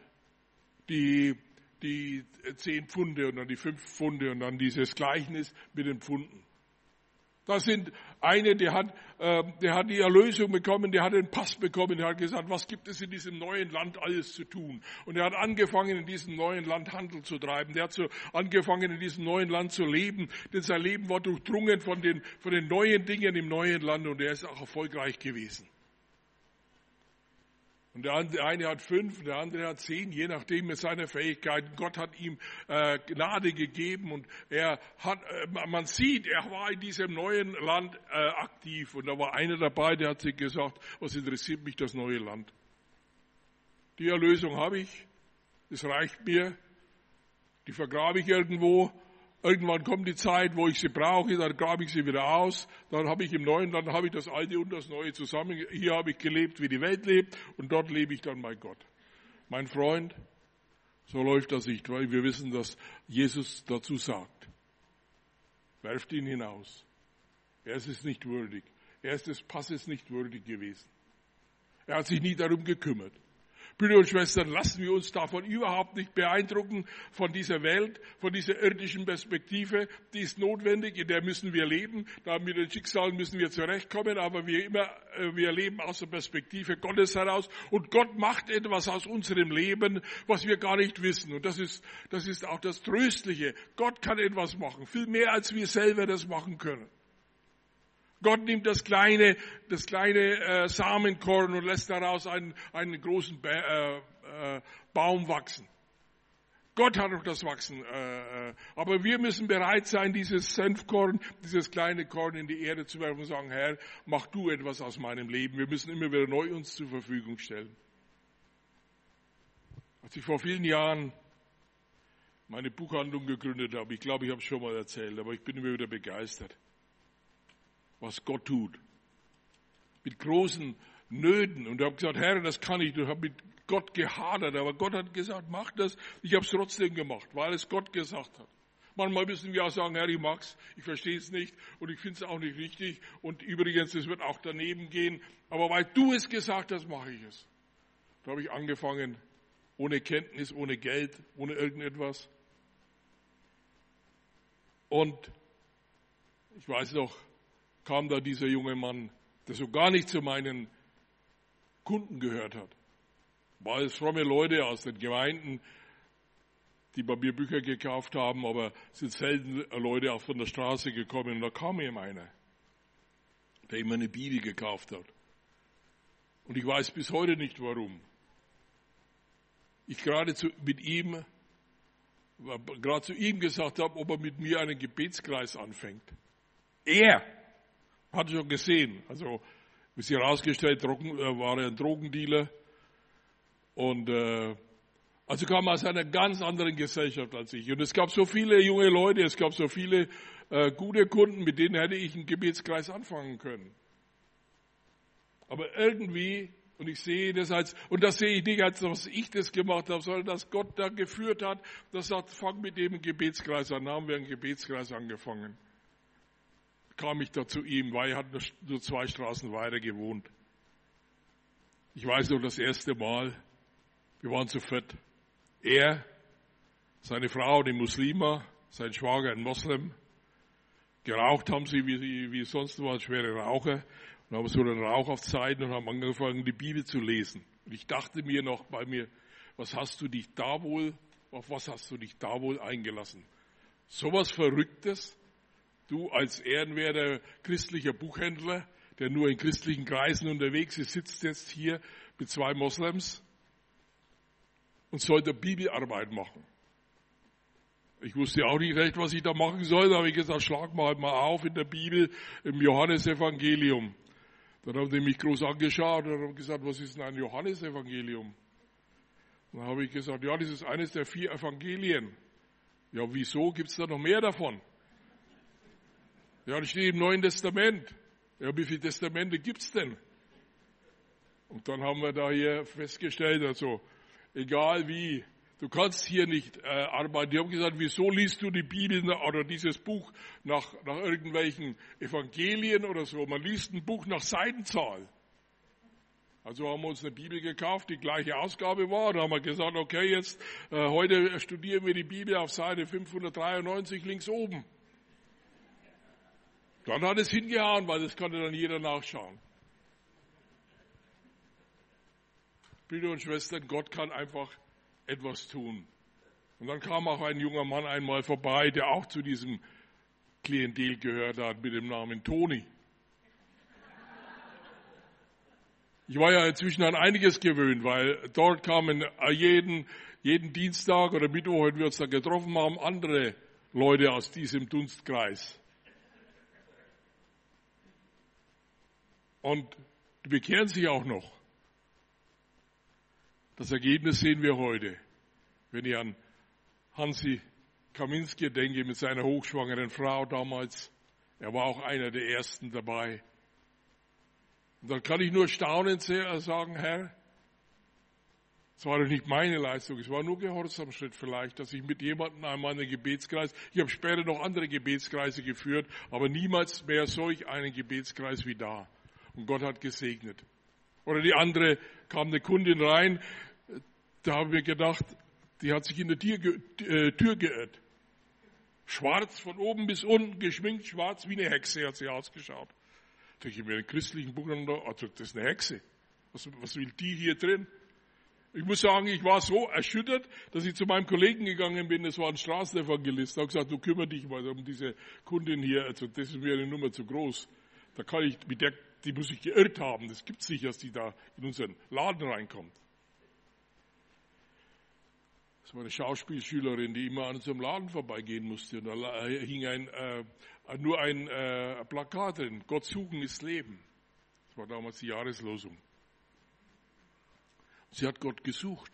die, die zehn Pfunde und dann die fünf Pfunde und dann dieses Gleichnis mit den Pfunden. Das sind eine, der hat, äh, der hat die Erlösung bekommen, der hat den Pass bekommen, der hat gesagt, was gibt es in diesem neuen Land alles zu tun? Und er hat angefangen, in diesem neuen Land Handel zu treiben. Der hat so angefangen, in diesem neuen Land zu leben, denn sein Leben war durchdrungen von den, von den neuen Dingen im neuen Land und er ist auch erfolgreich gewesen. Und der eine hat fünf, der andere hat zehn, je nachdem mit seiner Fähigkeiten. Gott hat ihm äh, Gnade gegeben und er hat, äh, man sieht, er war in diesem neuen Land äh, aktiv. Und da war einer dabei, der hat sich gesagt, was interessiert mich das neue Land? Die Erlösung habe ich, das reicht mir, die vergrabe ich irgendwo. Irgendwann kommt die Zeit, wo ich sie brauche, dann grabe ich sie wieder aus. Dann habe ich im neuen Land, habe ich das Alte und das Neue zusammen. Hier habe ich gelebt, wie die Welt lebt und dort lebe ich dann bei Gott. Mein Freund, so läuft das nicht, weil wir wissen, dass Jesus dazu sagt. Werft ihn hinaus. Er ist es nicht würdig. Er ist des Passes nicht würdig gewesen. Er hat sich nie darum gekümmert. Brüder und Schwestern, lassen wir uns davon überhaupt nicht beeindrucken, von dieser Welt, von dieser irdischen Perspektive. Die ist notwendig, in der müssen wir leben. Da mit den Schicksalen müssen wir zurechtkommen, aber wir immer, wir leben aus der Perspektive Gottes heraus. Und Gott macht etwas aus unserem Leben, was wir gar nicht wissen. Und das ist, das ist auch das Tröstliche. Gott kann etwas machen, viel mehr als wir selber das machen können. Gott nimmt das kleine, das kleine äh, Samenkorn und lässt daraus einen, einen großen ba- äh, äh, Baum wachsen. Gott hat doch das Wachsen. Äh, äh, aber wir müssen bereit sein, dieses Senfkorn, dieses kleine Korn in die Erde zu werfen und sagen, Herr, mach du etwas aus meinem Leben. Wir müssen immer wieder neu uns zur Verfügung stellen. Als ich vor vielen Jahren meine Buchhandlung gegründet habe, ich glaube, ich habe es schon mal erzählt, aber ich bin immer wieder begeistert, was Gott tut. Mit großen Nöten. Und ich habe gesagt, Herr, das kann ich. Ich habe mit Gott gehadert, aber Gott hat gesagt, mach das. Ich habe es trotzdem gemacht, weil es Gott gesagt hat. Manchmal müssen wir auch sagen, Herr, ich mag's, ich verstehe es nicht und ich finde es auch nicht richtig. Und übrigens, es wird auch daneben gehen. Aber weil du es gesagt hast, mache ich es. Da habe ich angefangen, ohne Kenntnis, ohne Geld, ohne irgendetwas. Und ich weiß noch, kam da dieser junge Mann, der so gar nicht zu meinen Kunden gehört hat. War es fromme Leute aus den Gemeinden, die bei mir Bücher gekauft haben, aber es sind selten Leute auch von der Straße gekommen. Und da kam ihm einer, der ihm eine Bibel gekauft hat. Und ich weiß bis heute nicht, warum. Ich gerade zu, mit ihm, gerade zu ihm gesagt habe, ob er mit mir einen Gebetskreis anfängt. Er hat schon gesehen, also Bis sich herausgestellt, Drogen, äh, war er ein Drogendealer. Und äh, also kam er aus einer ganz anderen Gesellschaft als ich. Und es gab so viele junge Leute, es gab so viele äh, gute Kunden, mit denen hätte ich einen Gebetskreis anfangen können. Aber irgendwie, und ich sehe das als, und das sehe ich nicht als, was ich das gemacht habe, sondern dass Gott da geführt hat, das sagt, fang mit dem einen Gebetskreis an. Da haben wir einen Gebetskreis angefangen. Kam ich da zu ihm, weil er hat nur zwei Straßen weiter gewohnt. Ich weiß noch das erste Mal, wir waren zu viert. Er, seine Frau, die Muslima, sein Schwager, ein Moslem. Geraucht haben sie, wie, wie sonst waren schwere Raucher. Und haben so den Rauch auf Zeiten und haben angefangen, die Bibel zu lesen. Und ich dachte mir noch bei mir, was hast du dich da wohl, auf was hast du dich da wohl eingelassen? Sowas Verrücktes? Du als ehrenwerter christlicher Buchhändler, der nur in christlichen Kreisen unterwegs ist, sitzt jetzt hier mit zwei Moslems und soll da Bibelarbeit machen. Ich wusste auch nicht recht, was ich da machen soll. Da habe ich gesagt, schlag mal halt mal auf in der Bibel im Johannesevangelium. Dann haben die mich groß angeschaut und haben gesagt, was ist denn ein Johannesevangelium? Dann habe ich gesagt, ja, das ist eines der vier Evangelien. Ja, wieso? Gibt es da noch mehr davon? Ja, das steht im Neuen Testament. Ja, wie viele Testamente gibt es denn? Und dann haben wir da hier festgestellt, also egal wie, du kannst hier nicht äh, arbeiten. Die haben gesagt, wieso liest du die Bibel oder dieses Buch nach, nach irgendwelchen Evangelien oder so? Man liest ein Buch nach Seitenzahl. Also haben wir uns eine Bibel gekauft, die gleiche Ausgabe war. Da haben wir gesagt, okay, jetzt äh, heute studieren wir die Bibel auf Seite fünfhundertdreiundneunzig links oben. Dann hat es hingehauen, weil das konnte dann jeder nachschauen. Brüder und Schwestern, Gott kann einfach etwas tun. Und dann kam auch ein junger Mann einmal vorbei, der auch zu diesem Klientel gehört hat, mit dem Namen Toni. Ich war ja inzwischen an einiges gewöhnt, weil dort kamen jeden, jeden Dienstag oder Mittwoch, wenn wir uns da getroffen haben, andere Leute aus diesem Dunstkreis. Und die bekehren sich auch noch. Das Ergebnis sehen wir heute. Wenn ich an Hansi Kaminski denke mit seiner hochschwangeren Frau damals, er war auch einer der Ersten dabei. Und dann kann ich nur staunend sagen, Herr, es war doch nicht meine Leistung, es war nur Gehorsamschritt vielleicht, dass ich mit jemandem einmal einen Gebetskreis, ich habe später noch andere Gebetskreise geführt, aber niemals mehr solch einen Gebetskreis wie da. Und Gott hat gesegnet. Oder die andere, kam eine Kundin rein, da haben wir gedacht, die hat sich in der Tür, äh, Tür geirrt. Schwarz von oben bis unten, geschminkt, schwarz wie eine Hexe hat sie ausgeschaut. Da denke ich mir, einen christlichen Buch, also das ist eine Hexe. Was, was will die hier drin? Ich muss sagen, ich war so erschüttert, dass ich zu meinem Kollegen gegangen bin, das war ein Straßenevangelist, da habe gesagt, du kümmere dich mal um diese Kundin hier, also das ist mir eine Nummer zu groß. Da kann ich, mit der, die muss ich geirrt haben, das gibt's nicht, dass die da in unseren Laden reinkommt. Das war eine Schauspielschülerin, die immer an unserem Laden vorbeigehen musste. Und da hing ein, äh, nur ein äh, Plakat drin, Gott suchen ist Leben. Das war damals die Jahreslosung. Sie hat Gott gesucht.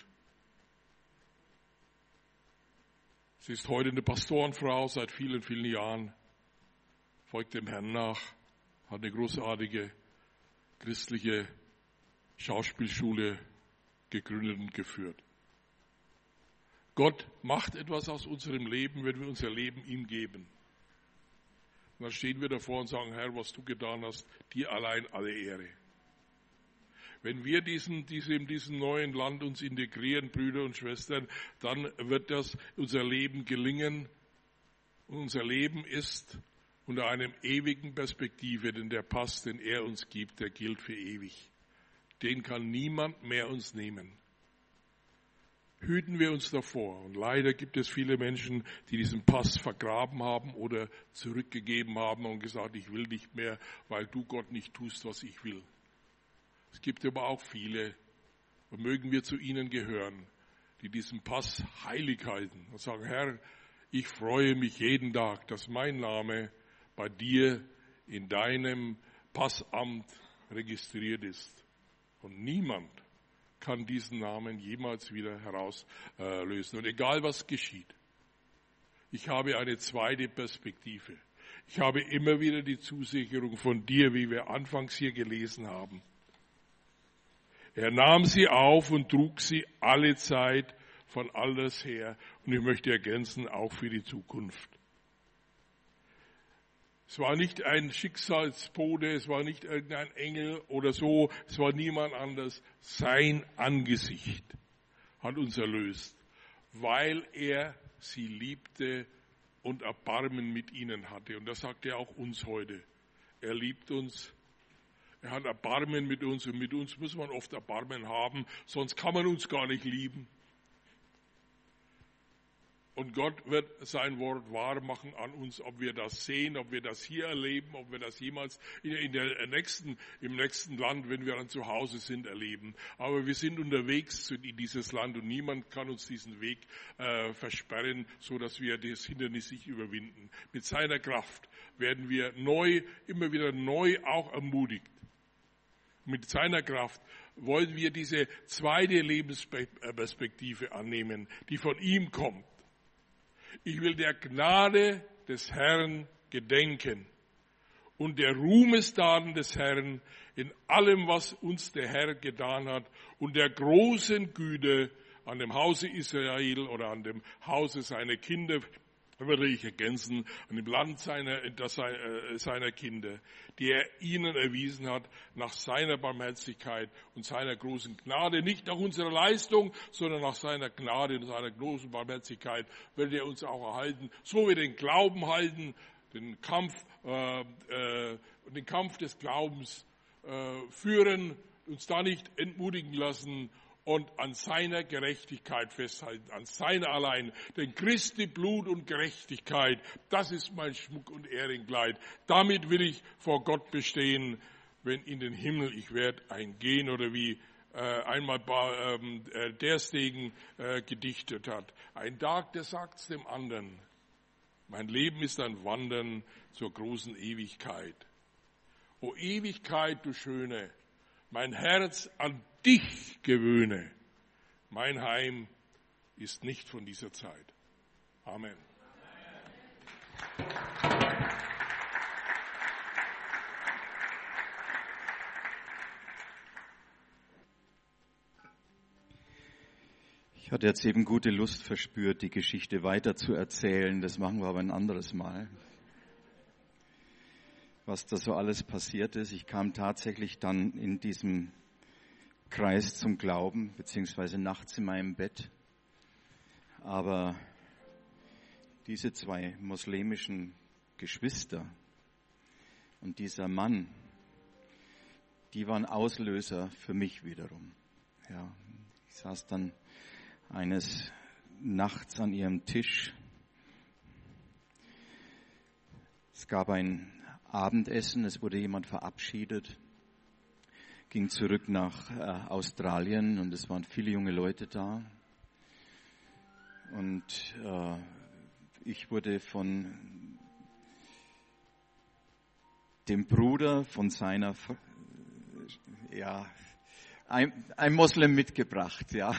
Sie ist heute eine Pastorenfrau seit vielen, vielen Jahren, folgt dem Herrn nach, hat eine großartige christliche Schauspielschule gegründet und geführt. Gott macht etwas aus unserem Leben, wenn wir unser Leben ihm geben. Und dann stehen wir davor und sagen, Herr, was du getan hast, dir allein alle Ehre. Wenn wir diesen, diese, in diesem neuen Land uns integrieren, Brüder und Schwestern, dann wird das unser Leben gelingen. Und unser Leben ist unter einem ewigen Perspektive, denn der Pass, den er uns gibt, der gilt für ewig. Den kann niemand mehr uns nehmen. Hüten wir uns davor. Und leider gibt es viele Menschen, die diesen Pass vergraben haben oder zurückgegeben haben und gesagt, ich will nicht mehr, weil du Gott nicht tust, was ich will. Es gibt aber auch viele, und mögen wir zu ihnen gehören, die diesen Pass heilig halten und sagen, Herr, ich freue mich jeden Tag, dass mein Name bei dir in deinem Passamt registriert ist. Und niemand kann diesen Namen jemals wieder herauslösen. Und egal was geschieht, ich habe eine zweite Perspektive. Ich habe immer wieder die Zusicherung von dir, wie wir anfangs hier gelesen haben. Er nahm sie auf und trug sie alle Zeit von alles her. Und ich möchte ergänzen, auch für die Zukunft. Es war nicht ein Schicksalsbote, es war nicht irgendein Engel oder so, es war niemand anders. Sein Angesicht hat uns erlöst, weil er sie liebte und Erbarmen mit ihnen hatte. Und das sagt er auch uns heute. Er liebt uns, er hat Erbarmen mit uns und mit uns muss man oft Erbarmen haben, sonst kann man uns gar nicht lieben. Und Gott wird sein Wort wahr machen an uns, ob wir das sehen, ob wir das hier erleben, ob wir das jemals in der nächsten, im nächsten Land, wenn wir dann zu Hause sind, erleben. Aber wir sind unterwegs in dieses Land und niemand kann uns diesen Weg äh, versperren, so dass wir das Hindernis nicht überwinden. Mit seiner Kraft werden wir neu, immer wieder neu auch ermutigt. Mit seiner Kraft wollen wir diese zweite Lebensperspektive annehmen, die von ihm kommt. Ich will der Gnade des Herrn gedenken und der Ruhmesdaten des Herrn in allem, was uns der Herr getan hat und der großen Güte an dem Hause Israel oder an dem Hause seiner Kinder, würde ich ergänzen, an dem Land seiner, seiner Kinder, die er ihnen erwiesen hat, nach seiner Barmherzigkeit und seiner großen Gnade, nicht nach unserer Leistung, sondern nach seiner Gnade und seiner großen Barmherzigkeit wird er uns auch erhalten, so wir den Glauben halten, den Kampf, äh, äh, den Kampf des Glaubens äh, führen, uns da nicht entmutigen lassen, und an seiner Gerechtigkeit festhalten, an seiner allein. Denn Christi Blut und Gerechtigkeit, das ist mein Schmuck und Ehrenkleid. Damit will ich vor Gott bestehen, wenn in den Himmel ich werde eingehen. Oder wie äh, einmal äh, der Stegen äh, gedichtet hat. Ein Tag, der sagt's dem anderen. Mein Leben ist ein Wandern zur großen Ewigkeit. O Ewigkeit, du Schöne, mein Herz an dich gewöhne. Mein Heim ist nicht von dieser Zeit. Amen. Ich hatte jetzt eben gute Lust verspürt, die Geschichte weiter zu erzählen. Das machen wir aber ein anderes Mal. Was da so alles passiert ist. Ich kam tatsächlich dann in diesem Kreis zum Glauben, beziehungsweise nachts in meinem Bett. Aber diese zwei muslimischen Geschwister und dieser Mann, die waren Auslöser für mich wiederum. Ja, ich saß dann eines Nachts an ihrem Tisch. Es gab ein Abendessen, es wurde jemand verabschiedet, ging zurück nach äh, Australien und es waren viele junge Leute da. Und äh, ich wurde von dem Bruder von seiner, ja, ein, ein Moslem mitgebracht, ja.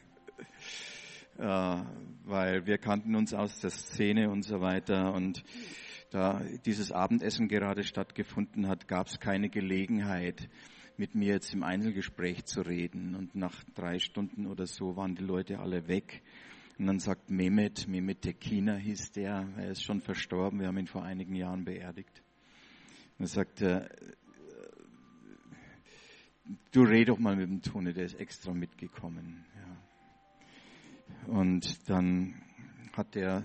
äh, weil wir kannten uns aus der Szene und so weiter und da dieses Abendessen gerade stattgefunden hat, gab es keine Gelegenheit, mit mir jetzt im Einzelgespräch zu reden. Und nach drei Stunden oder so waren die Leute alle weg. Und dann sagt Mehmet, Mehmet Tekina hieß der, er ist schon verstorben, wir haben ihn vor einigen Jahren beerdigt. Und er sagt, äh, du red doch mal mit dem Tone, der ist extra mitgekommen. Ja. Und dann hat der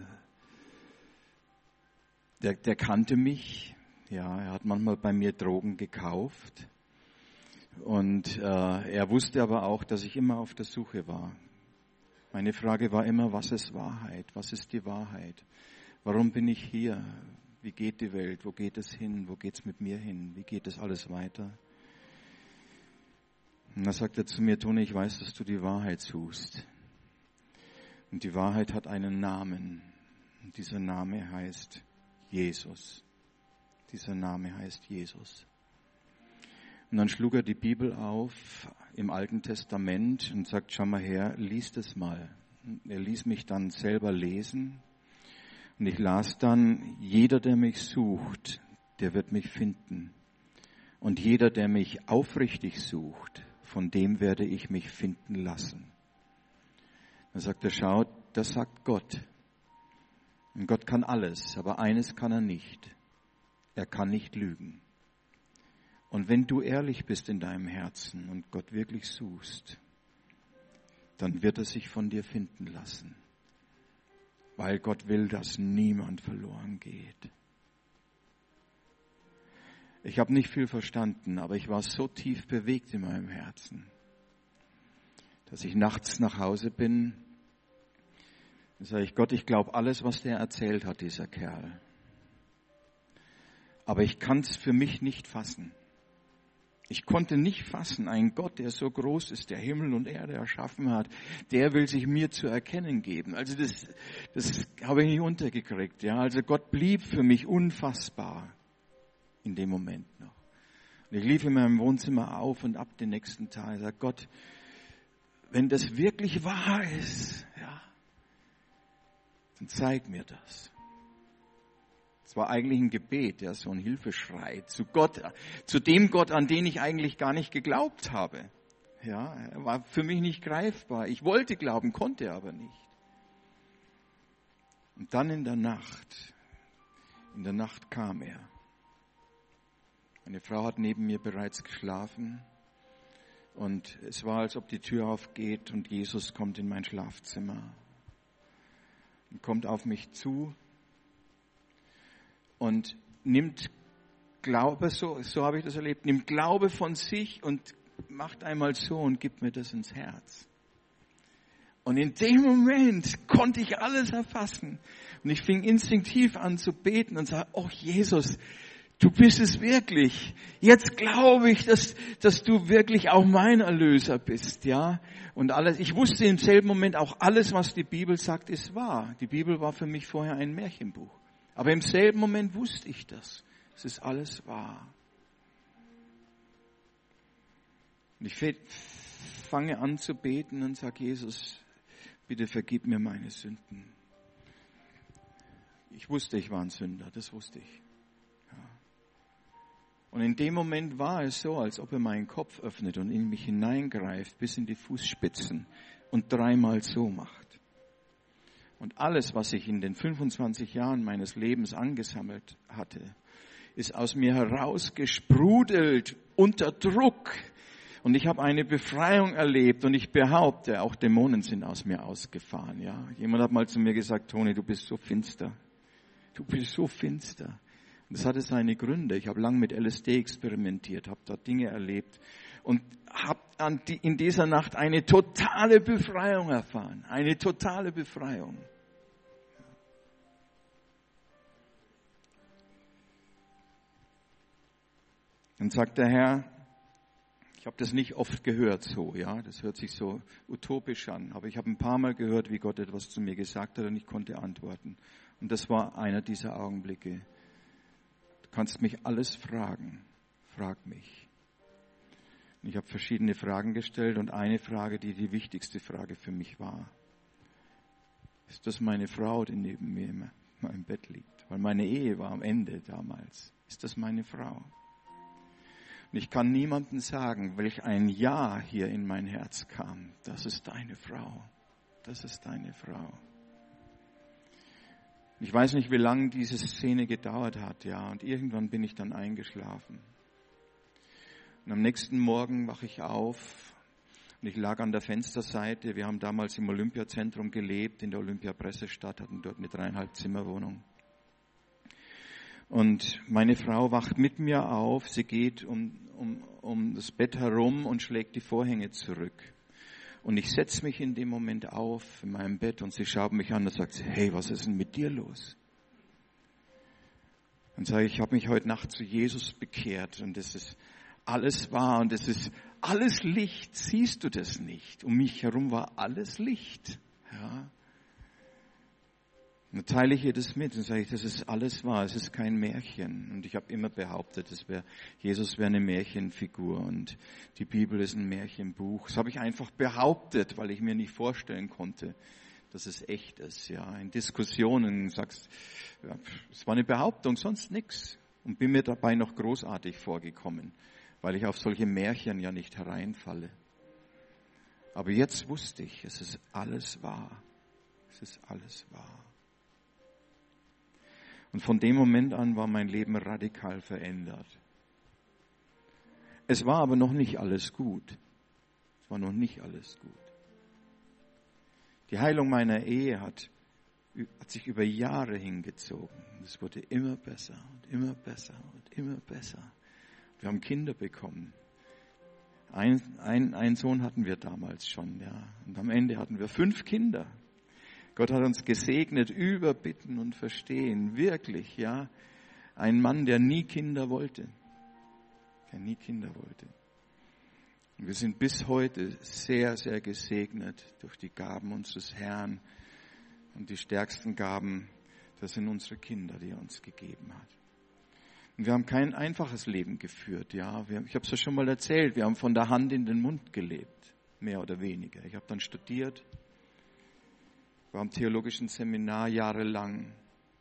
Der, der kannte mich, ja, er hat manchmal bei mir Drogen gekauft und äh, er wusste aber auch, dass ich immer auf der Suche war. Meine Frage war immer, was ist Wahrheit? Was ist die Wahrheit? Warum bin ich hier? Wie geht die Welt? Wo geht es hin? Wo geht es mit mir hin? Wie geht es alles weiter? Und dann sagt er zu mir, Toni, ich weiß, dass du die Wahrheit suchst. Und die Wahrheit hat einen Namen. Und dieser Name heißt Jesus. Dieser Name heißt Jesus. Und dann schlug er die Bibel auf im Alten Testament und sagt, schau mal her, lies das mal. Er ließ mich dann selber lesen und ich las dann, jeder, der mich sucht, der wird mich finden. Und jeder, der mich aufrichtig sucht, von dem werde ich mich finden lassen. Dann sagt er, schau, das sagt Gott. Und Gott kann alles, aber eines kann er nicht. Er kann nicht lügen. Und wenn du ehrlich bist in deinem Herzen und Gott wirklich suchst, dann wird er sich von dir finden lassen. Weil Gott will, dass niemand verloren geht. Ich habe nicht viel verstanden, aber ich war so tief bewegt in meinem Herzen, dass ich nachts nach Hause bin. Dann sage ich, Gott, ich glaube alles, was der erzählt hat, dieser Kerl. Aber ich kann es für mich nicht fassen. Ich konnte nicht fassen, ein Gott, der so groß ist, der Himmel und Erde erschaffen hat, der will sich mir zu erkennen geben. Also das, das habe ich nicht untergekriegt. Ja, also Gott blieb für mich unfassbar in dem Moment noch. Und ich lief in meinem Wohnzimmer auf und ab den nächsten Tag. Ich sage, Gott, wenn das wirklich wahr ist, ja, dann zeig mir das. Es war eigentlich ein Gebet, ja, so ein Hilfeschrei zu Gott, zu dem Gott, an den ich eigentlich gar nicht geglaubt habe. Ja, er war für mich nicht greifbar. Ich wollte glauben, konnte aber nicht. Und dann in der Nacht, in der Nacht kam er. Meine Frau hat neben mir bereits geschlafen und es war, als ob die Tür aufgeht und Jesus kommt in mein Schlafzimmer und kommt auf mich zu. Und nimmt Glaube, so, so habe ich das erlebt, nimmt Glaube von sich und macht einmal so und gibt mir das ins Herz. Und in dem Moment konnte ich alles erfassen. Und ich fing instinktiv an zu beten und sage, oh Jesus, du bist es wirklich. Jetzt glaube ich, dass, dass du wirklich auch mein Erlöser bist, ja. Und alles, ich wusste im selben Moment auch alles, was die Bibel sagt, ist wahr. Die Bibel war für mich vorher ein Märchenbuch. Aber im selben Moment wusste ich das. Es ist alles wahr. Und ich fange an zu beten und sage, Jesus, bitte vergib mir meine Sünden. Ich wusste, ich war ein Sünder, das wusste ich. Ja. Und in dem Moment war es so, als ob er meinen Kopf öffnet und in mich hineingreift bis in die Fußspitzen und dreimal so macht. Und alles, was ich in den fünfundzwanzig Jahren meines Lebens angesammelt hatte, ist aus mir herausgesprudelt unter Druck. Und ich habe eine Befreiung erlebt und ich behaupte, auch Dämonen sind aus mir ausgefahren. Ja, jemand hat mal zu mir gesagt, Toni, du bist so finster. Du bist so finster. Und das hatte seine Gründe. Ich habe lange mit L S D experimentiert, habe da Dinge erlebt und habe in dieser Nacht eine totale Befreiung erfahren. Eine totale Befreiung. Dann sagt der Herr, ich habe das nicht oft gehört so, ja, das hört sich so utopisch an, aber ich habe ein paar Mal gehört, wie Gott etwas zu mir gesagt hat und ich konnte antworten. Und das war einer dieser Augenblicke. Du kannst mich alles fragen, frag mich. Und ich habe verschiedene Fragen gestellt und eine Frage, die die wichtigste Frage für mich war. Ist das meine Frau, die neben mir in meinem Bett liegt? Weil meine Ehe war am Ende damals. Ist das meine Frau? Und ich kann niemandem sagen, welch ein Ja hier in mein Herz kam. Das ist deine Frau. Das ist deine Frau. Ich weiß nicht, wie lange diese Szene gedauert hat, ja. Und irgendwann bin ich dann eingeschlafen. Und am nächsten Morgen wache ich auf und ich lag an der Fensterseite. Wir haben damals im Olympiazentrum gelebt, in der Olympiapressestadt, hatten dort eine dreieinhalb Zimmerwohnung. Und meine Frau wacht mit mir auf, sie geht um, um, um das Bett herum und schlägt die Vorhänge zurück. Und ich setze mich in dem Moment auf in meinem Bett und sie schaut mich an und sagt, hey, was ist denn mit dir los? Dann sage ich, ich habe mich heute Nacht zu Jesus bekehrt und das ist alles wahr und es ist alles Licht. Siehst du das nicht? Um mich herum war alles Licht. Ja. Und dann teile ich ihr das mit und sage ich, das ist alles wahr, es ist kein Märchen. Und ich habe immer behauptet, das wär, Jesus wäre eine Märchenfigur und die Bibel ist ein Märchenbuch. Das habe ich einfach behauptet, weil ich mir nicht vorstellen konnte, dass es echt ist. Ja, in Diskussionen sagst, ja, es war eine Behauptung, sonst nichts. Und bin mir dabei noch großartig vorgekommen, weil ich auf solche Märchen ja nicht hereinfalle. Aber jetzt wusste ich, es ist alles wahr. Es ist alles wahr. Und von dem Moment an war mein Leben radikal verändert. Es war aber noch nicht alles gut. Es war noch nicht alles gut. Die Heilung meiner Ehe hat, hat sich über Jahre hingezogen. Es wurde immer besser und immer besser und immer besser. Wir haben Kinder bekommen. Ein, ein, einen Sohn hatten wir damals schon, ja. Und am Ende hatten wir fünf Kinder. Gott hat uns gesegnet über Bitten und Verstehen, wirklich, ja. Ein Mann, der nie Kinder wollte, der nie Kinder wollte. Und wir sind bis heute sehr, sehr gesegnet durch die Gaben unseres Herrn. Und die stärksten Gaben, das sind unsere Kinder, die er uns gegeben hat. Und wir haben kein einfaches Leben geführt, ja. Wir, ich habe es ja schon mal erzählt, wir haben von der Hand in den Mund gelebt, mehr oder weniger. Ich habe dann studiert. War im theologischen Seminar jahrelang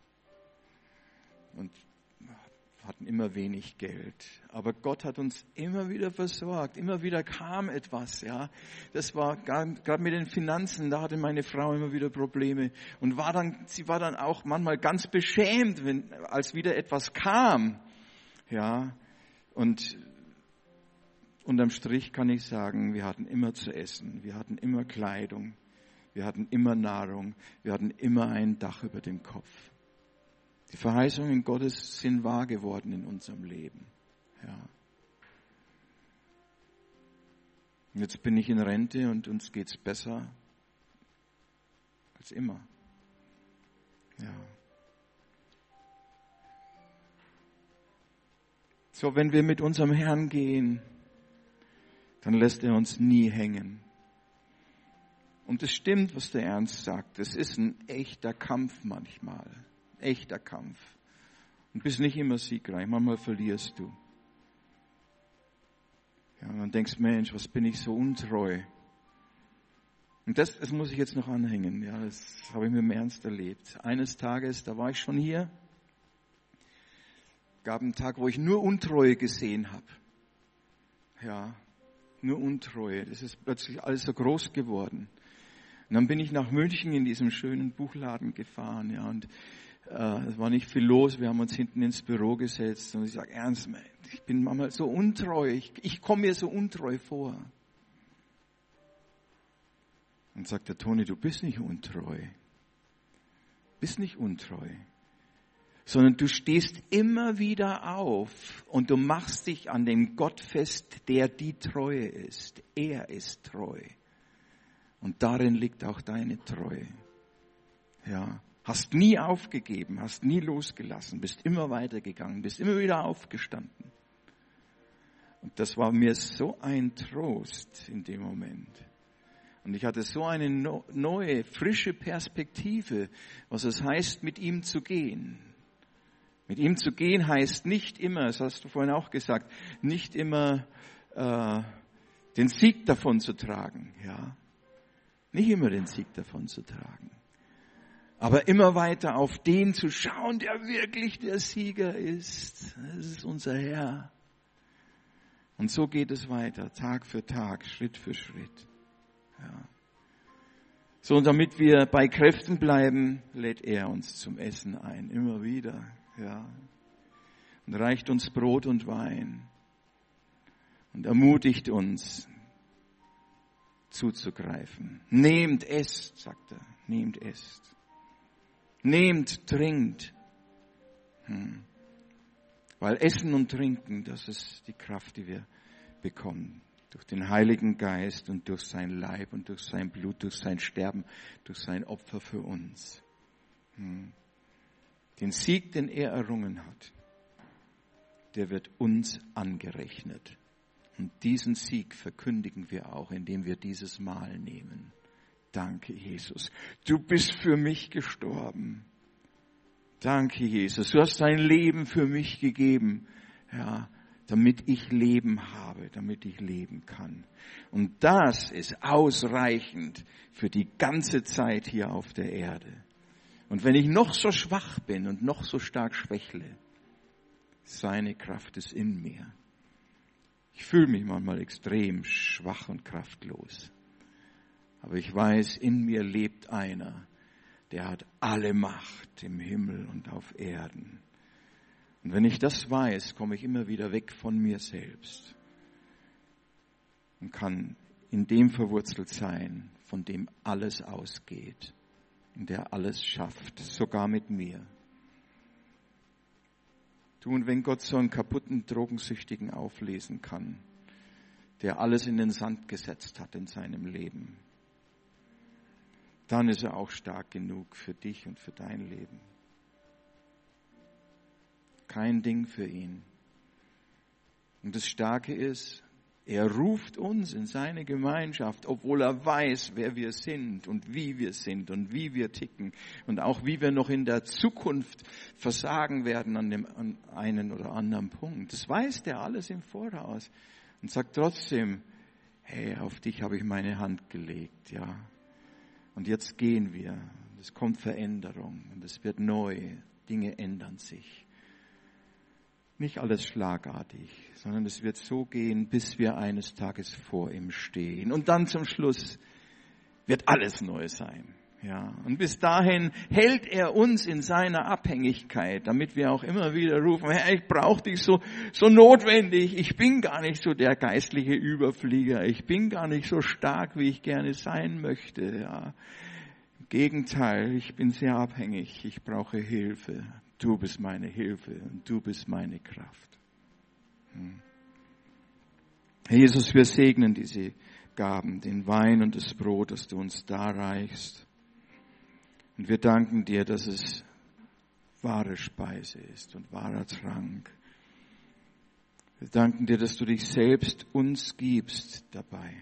und hatten immer wenig Geld. Aber Gott hat uns immer wieder versorgt. Immer wieder kam etwas, ja. Das war gerade mit den Finanzen, da hatte meine Frau immer wieder Probleme und war dann, sie war dann auch manchmal ganz beschämt, wenn, als wieder etwas kam, ja. Und unterm Strich kann ich sagen, wir hatten immer zu essen, wir hatten immer Kleidung. Wir hatten immer Nahrung, wir hatten immer ein Dach über dem Kopf. Die Verheißungen Gottes sind wahr geworden in unserem Leben. Ja. Und jetzt bin ich in Rente und uns geht's besser als immer. Ja. So, wenn wir mit unserem Herrn gehen, dann lässt er uns nie hängen. Und es stimmt, was der Ernst sagt. Es ist ein echter Kampf manchmal. Ein echter Kampf. Und bist nicht immer siegreich. Manchmal verlierst du. Ja, und dann denkst, Mensch, was bin ich so untreu. Und das, das muss ich jetzt noch anhängen. Ja, das habe ich mit dem Ernst erlebt. Eines Tages, da war ich schon hier. Gab einen Tag, wo ich nur Untreue gesehen habe. Ja, nur Untreue. Das ist plötzlich alles so groß geworden. Und dann bin ich nach München in diesem schönen Buchladen gefahren, ja, und äh, es war nicht viel los. Wir haben uns hinten ins Büro gesetzt und ich sage, Ernst, ich bin manchmal so untreu, ich, ich komme mir so untreu vor. Und sagt der Toni, du bist nicht untreu, bist nicht untreu, sondern du stehst immer wieder auf und du machst dich an den Gott fest, der die Treue ist. Er ist treu. Und darin liegt auch deine Treue. Ja, hast nie aufgegeben, hast nie losgelassen, bist immer weitergegangen, bist immer wieder aufgestanden. Und das war mir so ein Trost in dem Moment. Und ich hatte so eine neue, frische Perspektive, was es heißt, mit ihm zu gehen. Mit ihm zu gehen heißt nicht immer, das hast du vorhin auch gesagt, nicht immer äh, den Sieg davon zu tragen, ja. Nicht immer den Sieg davon zu tragen. Aber immer weiter auf den zu schauen, der wirklich der Sieger ist. Das ist unser Herr. Und so geht es weiter, Tag für Tag, Schritt für Schritt. Ja. So, und damit wir bei Kräften bleiben, lädt er uns zum Essen ein, immer wieder. Ja. Und reicht uns Brot und Wein. Und ermutigt uns, zuzugreifen. Nehmt, esst, sagt er. Nehmt, esst. Nehmt, trinkt. Hm. Weil Essen und Trinken, das ist die Kraft, die wir bekommen. Durch den Heiligen Geist und durch sein Leib und durch sein Blut, durch sein Sterben, durch sein Opfer für uns. Hm. Den Sieg, den er errungen hat, der wird uns angerechnet. Und diesen Sieg verkündigen wir auch, indem wir dieses Mahl nehmen. Danke, Jesus. Du bist für mich gestorben. Danke, Jesus. Du hast dein Leben für mich gegeben, ja, damit ich Leben habe, damit ich leben kann. Und das ist ausreichend für die ganze Zeit hier auf der Erde. Und wenn ich noch so schwach bin und noch so stark schwächle, seine Kraft ist in mir. Ich fühle mich manchmal extrem schwach und kraftlos. Aber ich weiß, in mir lebt einer, der hat alle Macht im Himmel und auf Erden. Und wenn ich das weiß, komme ich immer wieder weg von mir selbst und kann in dem verwurzelt sein, von dem alles ausgeht und der alles schafft, sogar mit mir. Du, und wenn Gott so einen kaputten Drogensüchtigen auflesen kann, der alles in den Sand gesetzt hat in seinem Leben, dann ist er auch stark genug für dich und für dein Leben. Kein Ding für ihn. Und das Starke ist, er ruft uns in seine Gemeinschaft, obwohl er weiß, wer wir sind und wie wir sind und wie wir ticken und auch wie wir noch in der Zukunft versagen werden an dem an einen oder anderen Punkt. Das weiß der alles im Voraus und sagt trotzdem, hey, auf dich habe ich meine Hand gelegt, ja. Und jetzt gehen wir. Es kommt Veränderung und es wird neu. Dinge ändern sich. Nicht alles schlagartig, sondern es wird so gehen, bis wir eines Tages vor ihm stehen. Und dann zum Schluss wird alles neu sein. Ja, und bis dahin hält er uns in seiner Abhängigkeit, damit wir auch immer wieder rufen, Herr, ich brauche dich so, so notwendig. Ich bin gar nicht so der geistliche Überflieger. Ich bin gar nicht so stark, wie ich gerne sein möchte. Ja. Im Gegenteil, ich bin sehr abhängig. Ich brauche Hilfe. Du bist meine Hilfe und du bist meine Kraft. Hm. Herr Jesus, wir segnen diese Gaben, den Wein und das Brot, das du uns darreichst. Und wir danken dir, dass es wahre Speise ist und wahrer Trank. Wir danken dir, dass du dich selbst uns gibst dabei.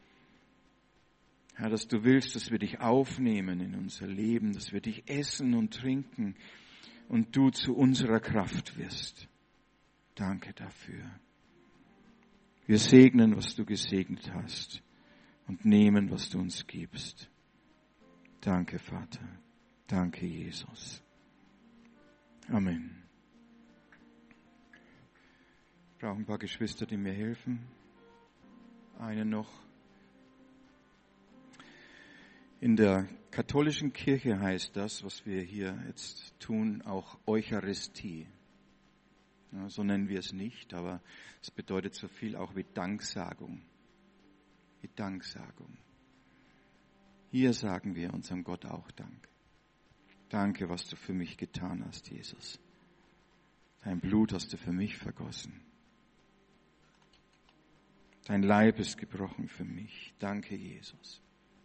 Herr, dass du willst, dass wir dich aufnehmen in unser Leben, dass wir dich essen und trinken und du zu unserer Kraft wirst. Danke dafür. Wir segnen, was du gesegnet hast und nehmen, was du uns gibst. Danke, Vater. Danke, Jesus. Amen. Ich brauche ein paar Geschwister, die mir helfen. Eine noch. In der katholischen Kirche heißt das, was wir hier jetzt tun, auch Eucharistie. Ja, so nennen wir es nicht, aber es bedeutet so viel auch wie Danksagung. Wie Danksagung. Hier sagen wir unserem Gott auch Dank. Danke, was du für mich getan hast, Jesus. Dein Blut hast du für mich vergossen. Dein Leib ist gebrochen für mich. Danke, Jesus.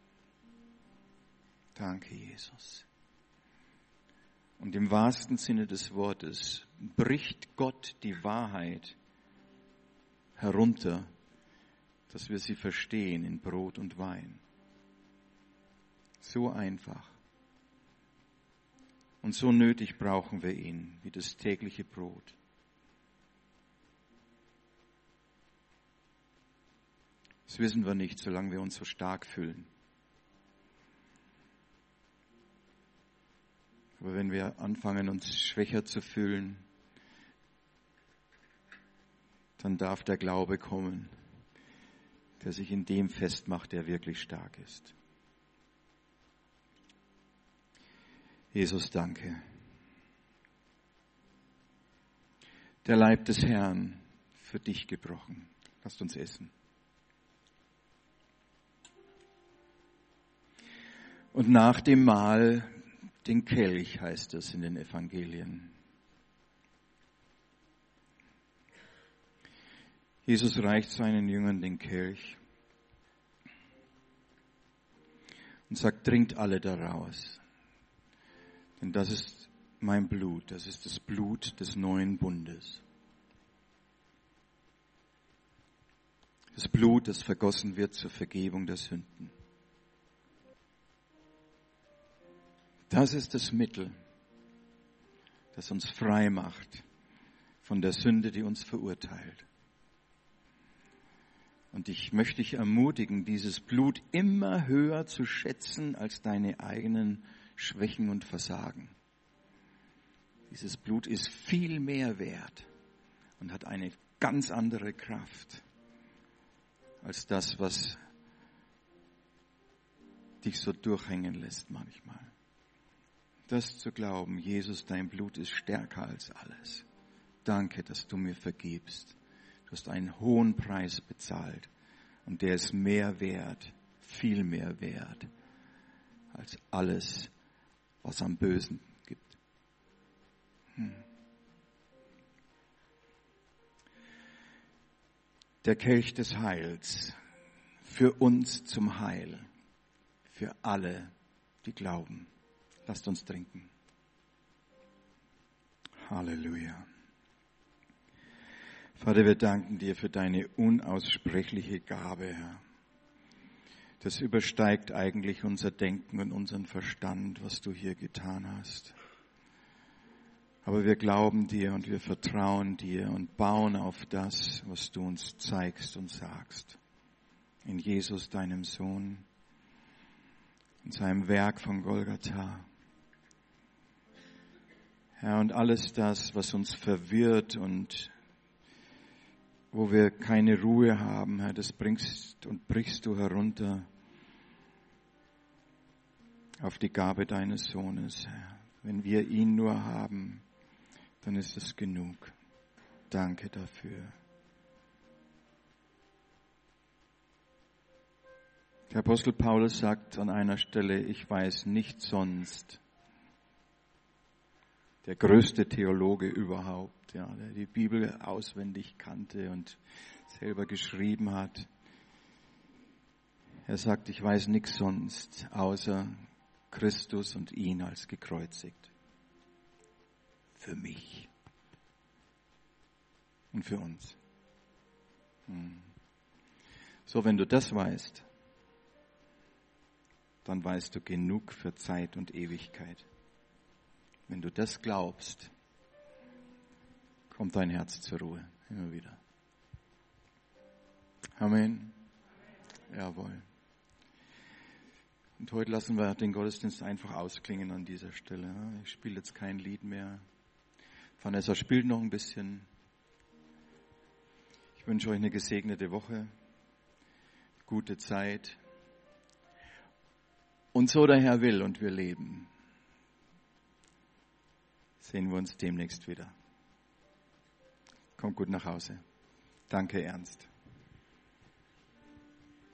Danke, Jesus. Und im wahrsten Sinne des Wortes bricht Gott die Wahrheit herunter, dass wir sie verstehen in Brot und Wein. So einfach. Und so nötig brauchen wir ihn, wie das tägliche Brot. Das wissen wir nicht, solange wir uns so stark fühlen. Aber wenn wir anfangen, uns schwächer zu fühlen, dann darf der Glaube kommen, der sich in dem festmacht, der wirklich stark ist. Jesus, danke. Der Leib des Herrn für dich gebrochen. Lasst uns essen. Und nach dem Mahl den Kelch, heißt es in den Evangelien. Jesus reicht seinen Jüngern den Kelch und sagt, trinkt alle daraus. Denn das ist mein Blut, das ist das Blut des neuen Bundes. Das Blut, das vergossen wird zur Vergebung der Sünden. Das ist das Mittel, das uns frei macht von der Sünde, die uns verurteilt. Und ich möchte dich ermutigen, dieses Blut immer höher zu schätzen als deine eigenen Schwächen und Versagen. Dieses Blut ist viel mehr wert und hat eine ganz andere Kraft als das, was dich so durchhängen lässt manchmal. Das zu glauben, Jesus, dein Blut ist stärker als alles. Danke, dass du mir vergibst. Du hast einen hohen Preis bezahlt und der ist mehr wert, viel mehr wert als alles, was am Bösen gibt. Hm. Der Kelch des Heils, für uns zum Heil, für alle, die glauben. Lasst uns trinken. Halleluja. Vater, wir danken dir für deine unaussprechliche Gabe, Herr. Das übersteigt eigentlich unser Denken und unseren Verstand, was du hier getan hast. Aber wir glauben dir und wir vertrauen dir und bauen auf das, was du uns zeigst und sagst. In Jesus, deinem Sohn, in seinem Werk von Golgatha. Herr, und alles das, was uns verwirrt und wo wir keine Ruhe haben, Herr, das bringst und brichst du herunter auf die Gabe deines Sohnes, Herr. Wenn wir ihn nur haben, dann ist es genug. Danke dafür. Der Apostel Paulus sagt an einer Stelle, ich weiß nicht sonst, der größte Theologe überhaupt, ja, der die Bibel auswendig kannte und selber geschrieben hat. Er sagt, ich weiß nichts sonst, außer Christus und ihn als gekreuzigt. Für mich. Und für uns. Hm. So, wenn du das weißt, dann weißt du genug für Zeit und Ewigkeit. Wenn du das glaubst, kommt dein Herz zur Ruhe, immer wieder. Amen. Jawohl. Und heute lassen wir den Gottesdienst einfach ausklingen an dieser Stelle. Ich spiele jetzt kein Lied mehr. Vanessa spielt noch ein bisschen. Ich wünsche euch eine gesegnete Woche, gute Zeit. Und so der Herr will und wir leben, sehen wir uns demnächst wieder. Kommt gut nach Hause. Danke, Ernst.